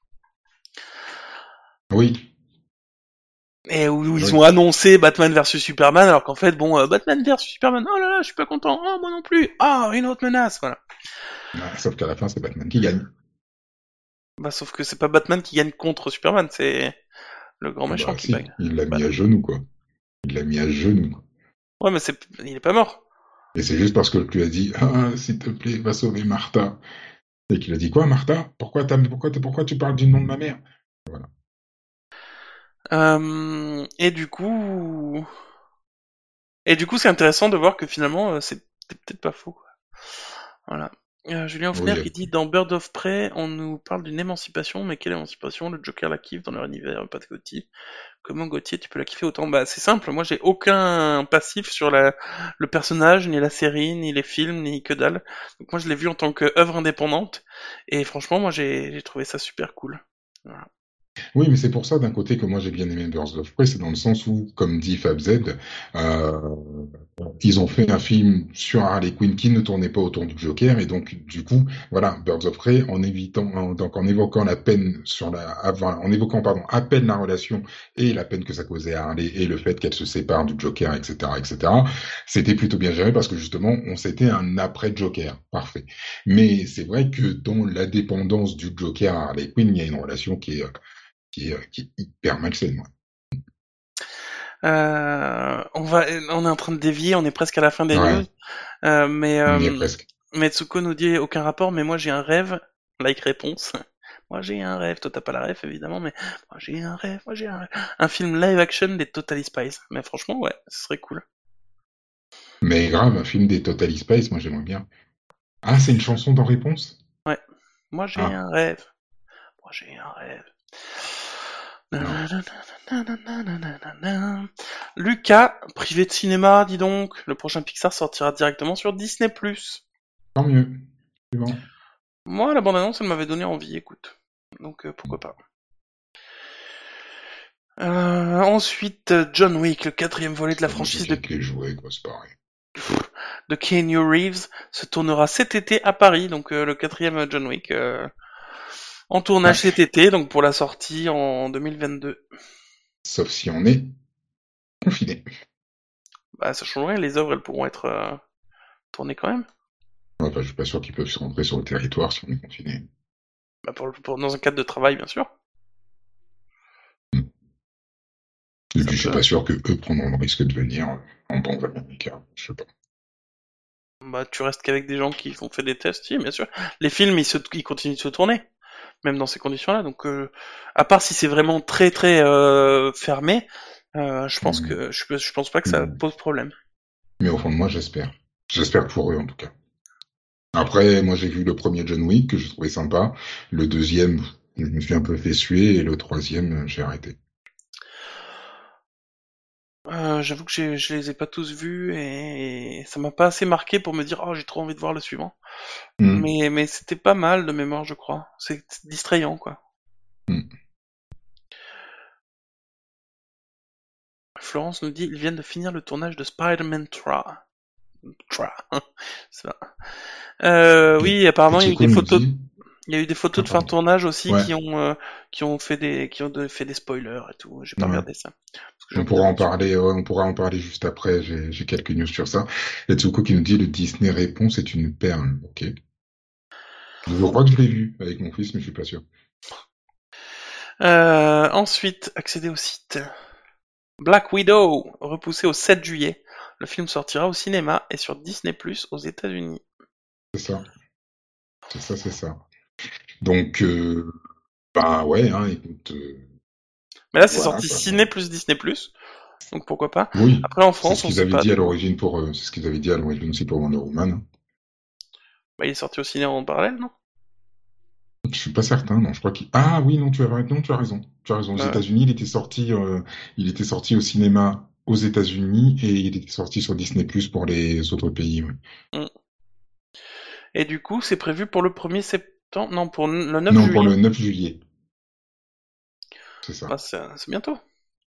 Oui, Et où, où ils ont oui. annoncé Batman versus Superman, alors qu'en fait, bon, euh, Batman versus Superman, oh là là, je suis pas content, oh moi non plus, ah, une autre menace, voilà. Ah, sauf qu'à la fin, c'est Batman qui gagne. Bah sauf que c'est pas Batman qui gagne contre Superman, c'est le grand Ah méchant bah qui si, gagne. il l'a Bah, mis à genoux, quoi. Il l'a mis à genoux. ouais, mais c'est, il est pas mort. Et c'est juste parce que tu lui as dit, ah, s'il te plaît, va sauver Martha. Et qu'il a dit, quoi, Martha? Pourquoi t'as, pourquoi, t'as- pourquoi tu parles du nom de ma mère? Voilà. Euh, et du coup, et du coup, c'est intéressant de voir que finalement, euh, c'est peut-être pas faux. Voilà. Euh, Julien Hoffner Oui, qui dit dans Bird of Prey, on nous parle d'une émancipation, mais quelle émancipation? Le Joker la kiffe dans leur univers, pas de Gauthier. Comment Gauthier tu peux la kiffer autant? Bah c'est simple, moi j'ai aucun passif sur la, le personnage, ni la série, ni les films, ni que dalle. Donc moi je l'ai vu en tant qu'œuvre indépendante, et franchement moi j'ai j'ai trouvé ça super cool. Voilà. oui, mais c'est pour ça, d'un côté, que moi j'ai bien aimé Birds of Prey, c'est dans le sens où, comme dit FabZ, euh, Ils ont fait un film sur Harley Quinn qui ne tournait pas autour du Joker et donc du coup voilà Birds of Prey en évitant en, donc en évoquant la peine sur la avant, en évoquant pardon à peine la relation et la peine que ça causait à Harley et le fait qu'elle se sépare du Joker etc etc c'était plutôt bien géré parce que justement on s'était un après Joker parfait mais c'est vrai que dans la dépendance du Joker à Harley Quinn il y a une relation qui est qui est, qui est hyper malsaine. Euh, on va, on est en train de dévier, on est presque à la fin des news. Ouais, Euh, mais on y est euh, presque. Metsuko nous dit aucun rapport, mais moi j'ai un rêve. Like réponse. Moi j'ai un rêve. Toi t'as pas la rêve évidemment, mais moi j'ai un rêve. Moi j'ai un rêve. Un film live action des Totally Spies. Mais franchement ouais, ce serait cool. Mais grave, un film des Total Spice, moi j'aimerais bien. Ah, c'est une chanson dans Réponse? Ouais. Moi j'ai Ah, un rêve. Moi j'ai un rêve. non. Lucas, privé de cinéma, dis donc. Le prochain Pixar sortira directement sur Disney+. Tant mieux. C'est bon. Moi, la bande-annonce, elle m'avait donné envie, écoute. Donc, euh, pourquoi pas. Euh, ensuite, John Wick, le quatrième volet de la C'est la musique franchise de, avec les jouets, quoi, c'est pareil. de Keanu Reeves, se tournera cet été à Paris. Donc, euh, le quatrième John Wick euh, en tournage cet Ouais. été, donc pour la sortie en deux mille vingt-deux. Sauf si on est confiné. Bah, ça change rien, les œuvres, elles pourront être euh, tournées quand même. Enfin, je suis pas sûr qu'ils peuvent se rentrer sur le territoire si on est confiné. Bah, pour, pour- dans un cadre de travail, bien sûr. Hmm. Et Ça puis je suis peut. pas sûr que eux prendront le risque de venir en banque américaine. Je sais pas. Bah, tu restes qu'avec des gens qui ont fait des tests, si, bien sûr. Les films, ils, se, ils continuent de se tourner, même dans ces conditions-là. Donc, euh, à part si c'est vraiment très très euh, fermé, euh, je pense Hmm. que je, je pense pas que ça Hmm. pose problème. Mais au fond de moi, j'espère. J'espère pour eux, en tout cas. Après, moi, j'ai vu le premier John Wick, que j'ai trouvé sympa. Le deuxième, je me suis un peu fait suer. Et le troisième, j'ai arrêté. Euh, j'avoue que j'ai- je les ai pas tous vus et ça m'a pas assez marqué pour me dire oh j'ai trop envie de voir le suivant. Hmm. Mais mais c'était pas mal de mémoire, je crois. C'est distrayant quoi. Hmm. Florence nous dit ils viennent de finir le tournage de Spider-Man trois. trois. Ça. Euh, Et oui, apparemment il y a eu Tsuko des nous photos. dit... Il y a eu des Ah, photos de fin de pardon. tournage aussi Ouais, qui ont euh, qui ont fait des qui ont de- fait des spoilers et tout. J'ai pas ouais. regardé ça parce que j'ai On envie pourra d'aller en dessus. parler, ouais, on pourra en parler juste après. J'ai, j'ai quelques news sur ça. Et Tsuko qui nous dit le Disney Réponse est une perle. Ok. Je crois que je l'ai vu avec mon fils, mais je suis pas sûr. Euh, ensuite, accéder au site. Black Widow, repoussé au sept juillet. Le film sortira au cinéma et sur Disney+ aux États-Unis. C'est ça. C'est ça, c'est ça. Donc, euh, bah ouais, hein, écoute, euh, Mais là, c'est voilà, sorti quoi. ciné plus Disney+, donc pourquoi pas. Oui, Après, en c'est France, ce on qu'ils sait avaient pas dit à du coup. l'origine pour, euh, c'est ce qu'ils avaient dit à l'origine aussi pour Wonder Woman. Bah, il est sorti au ciné en parallèle, non? Je suis pas certain, non, je crois qu'il... Ah oui, non, tu as, non, tu as raison. Tu as raison. Aux Ouais, ouais. États-Unis, il était sorti, euh, il était sorti au cinéma aux États-Unis et il était sorti sur Disney Plus pour les autres pays. Ouais. Mm. Et du coup, c'est prévu pour le premier septembre, non, pour le neuf Non, pour juillet. le neuf juillet, c'est ça. Bah, c'est c'est bientôt.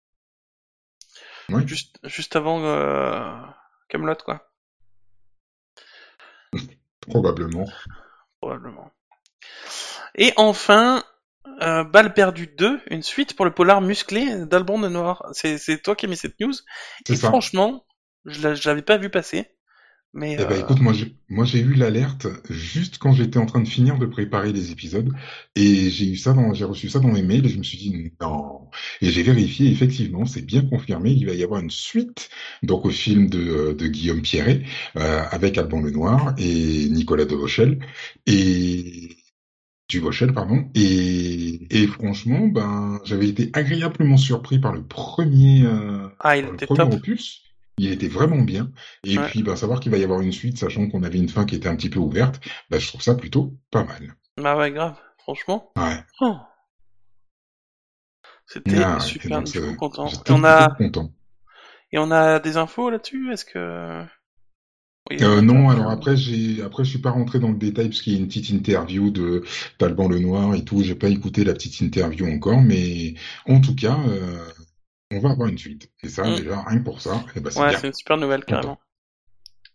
Oui, Juste, juste avant euh... Camelot, quoi, probablement. probablement. Et enfin, euh, Balle perdue deux, une suite pour le polar musclé d'Alban de Noir. C'est c'est toi qui as mis cette news. C'est Et ça. franchement, je l'a- je l'avais pas vu passer. Mais Eh ben euh, écoute, moi j'ai moi j'ai eu l'alerte juste quand j'étais en train de finir de préparer les épisodes et j'ai eu ça dans j'ai reçu ça dans mes mails et je me suis dit non et j'ai vérifié effectivement c'est bien confirmé il va y avoir une suite donc au film de, euh, de Guillaume Pierret euh, avec Alban Lenoir et Nicolas Devauchel et Duvauchel pardon et et franchement ben j'avais été agréablement surpris par le premier euh, ah, il par le était premier top. opus. Il était vraiment bien. Et Ouais. puis, ben, savoir qu'il va y avoir une suite, sachant qu'on avait une fin qui était un petit peu ouverte, ben, je trouve ça plutôt pas mal. Bah ouais, grave. Franchement, Ouais. oh, c'était Ah, ouais. Et super. donc, Je ça- suis trop content. Et j'étais on plutôt a content. et on a des infos là-dessus. Est-ce que il y a une Euh, non, alors interview? après, j'ai, après, je suis pas rentré dans le détail parce qu'il y a une petite interview de d'Alban Lenoir et tout. J'ai pas écouté la petite interview encore, mais en tout cas, euh, on va avoir une suite. Et ça, Hmm. déjà, rien que pour ça, eh ben, c'est Ouais, bien. c'est une super nouvelle Content. carrément.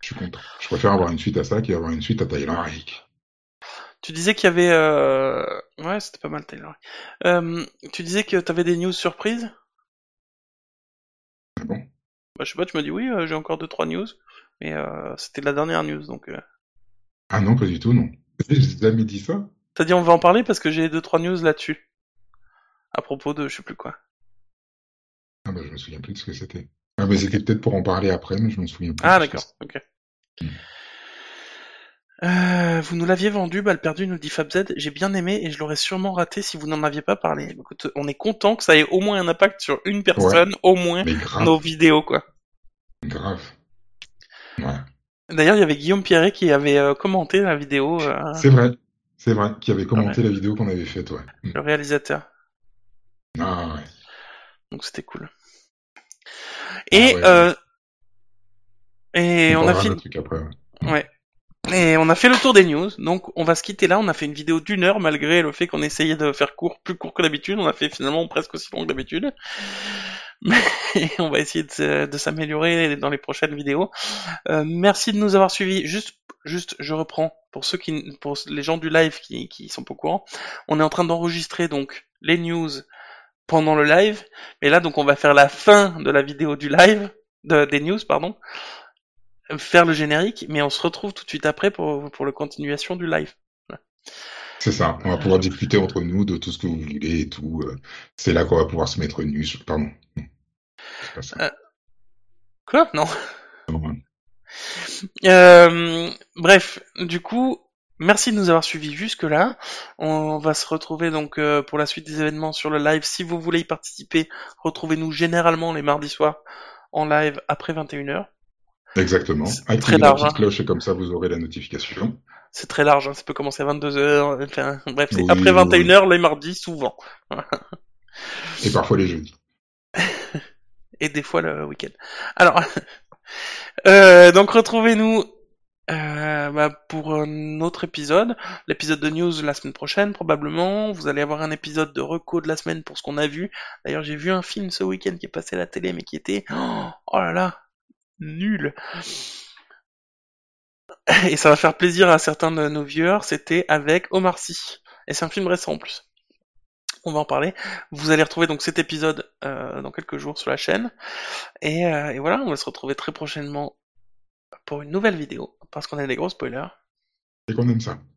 Je suis content. Je préfère avoir une suite à ça qu'avoir une suite à Tyler Rake. Tu disais qu'il y avait... Euh... Ouais, c'était pas mal, Taylor. Euh, tu disais que t'avais des news surprises? Ah bon? Bah, je sais pas, tu m'as dit oui, euh, j'ai encore deux trois news. Mais euh, c'était la dernière news, donc... Euh... Ah non, pas du tout, non. J'ai jamais dit ça? T'as dit on va en parler parce que j'ai deux trois news là-dessus. À propos de je sais plus quoi. Ah bah je me souviens plus de ce que c'était. Ah bah c'était Ok. peut-être pour en parler après, mais je me souviens plus Ah de ce que d'accord, c'était. ok. Hmm. Euh, vous nous l'aviez vendu, balle perdue, nous dit FabZ. J'ai bien aimé et je l'aurais sûrement raté si vous n'en aviez pas parlé. Écoute, on est content que ça ait au moins un impact sur une Ouais, personne, au moins mais nos grave, vidéos, quoi. grave. Ouais. D'ailleurs, il y avait Guillaume Pierret qui avait euh, commenté la vidéo, euh, C'est vrai, c'est vrai, qui avait voilà, commenté la vidéo qu'on avait faite, ouais. Hmm. le réalisateur. Ah ouais. Donc c'était cool. Ah Et ouais, ouais. euh, et On on a parlera d'un fini. truc après, ouais. Hmm. Ouais. Et on a fait le tour des news, donc on va se quitter là. On a fait une vidéo d'une heure malgré le fait qu'on essayait de faire court, plus court que d'habitude. On a fait finalement presque aussi long que d'habitude. Mais on va essayer de, de s'améliorer dans les prochaines vidéos. Euh, merci de nous avoir suivis. Juste, juste, je reprends pour ceux qui, pour les gens du live qui, qui sont pas au courant. On est en train d'enregistrer donc les news pendant le live, mais là donc on va faire la fin de la vidéo du live, de, des news pardon, faire le générique, mais on se retrouve tout de suite après pour pour la continuation du live. C'est ça, on va Euh, pouvoir je- discuter entre nous de tout ce que vous voulez et tout. euh. C'est là qu'on va pouvoir se mettre nus. sur- Pardon, non, c'est pas ça. euh, quoi? Non. Non, ouais. Euh, bref, du coup, merci de nous avoir suivis jusque-là. On va se retrouver donc euh, pour la suite des événements sur le live. Si vous voulez y participer, retrouvez-nous généralement les mardis soirs en live après vingt et une heures. Exactement. C'est très Activez la large, petite hein. cloche et comme ça vous aurez la notification. C'est très large, hein. Ça peut commencer à vingt-deux heures. Enfin, bref, c'est après Oui, oui, vingt et une oui. heures les mardis, souvent. Et parfois les jeudis. Et des fois le week-end. Alors, euh, donc retrouvez-nous Euh, bah, pour un autre épisode, l'épisode de news la semaine prochaine probablement. Vous allez avoir un épisode de reco de la semaine pour ce qu'on a vu. D'ailleurs, j'ai vu un film ce week-end qui est passé à la télé, mais qui était oh, oh là là nul. Et ça va faire plaisir à certains de nos viewers. C'était avec Omar Sy. Et c'est un film récent en plus. On va en parler. Vous allez retrouver donc cet épisode euh, dans quelques jours sur la chaîne. Et, euh, et voilà, on va se retrouver très prochainement pour une nouvelle vidéo parce qu'on a des gros spoilers. Et qu'on aime ça.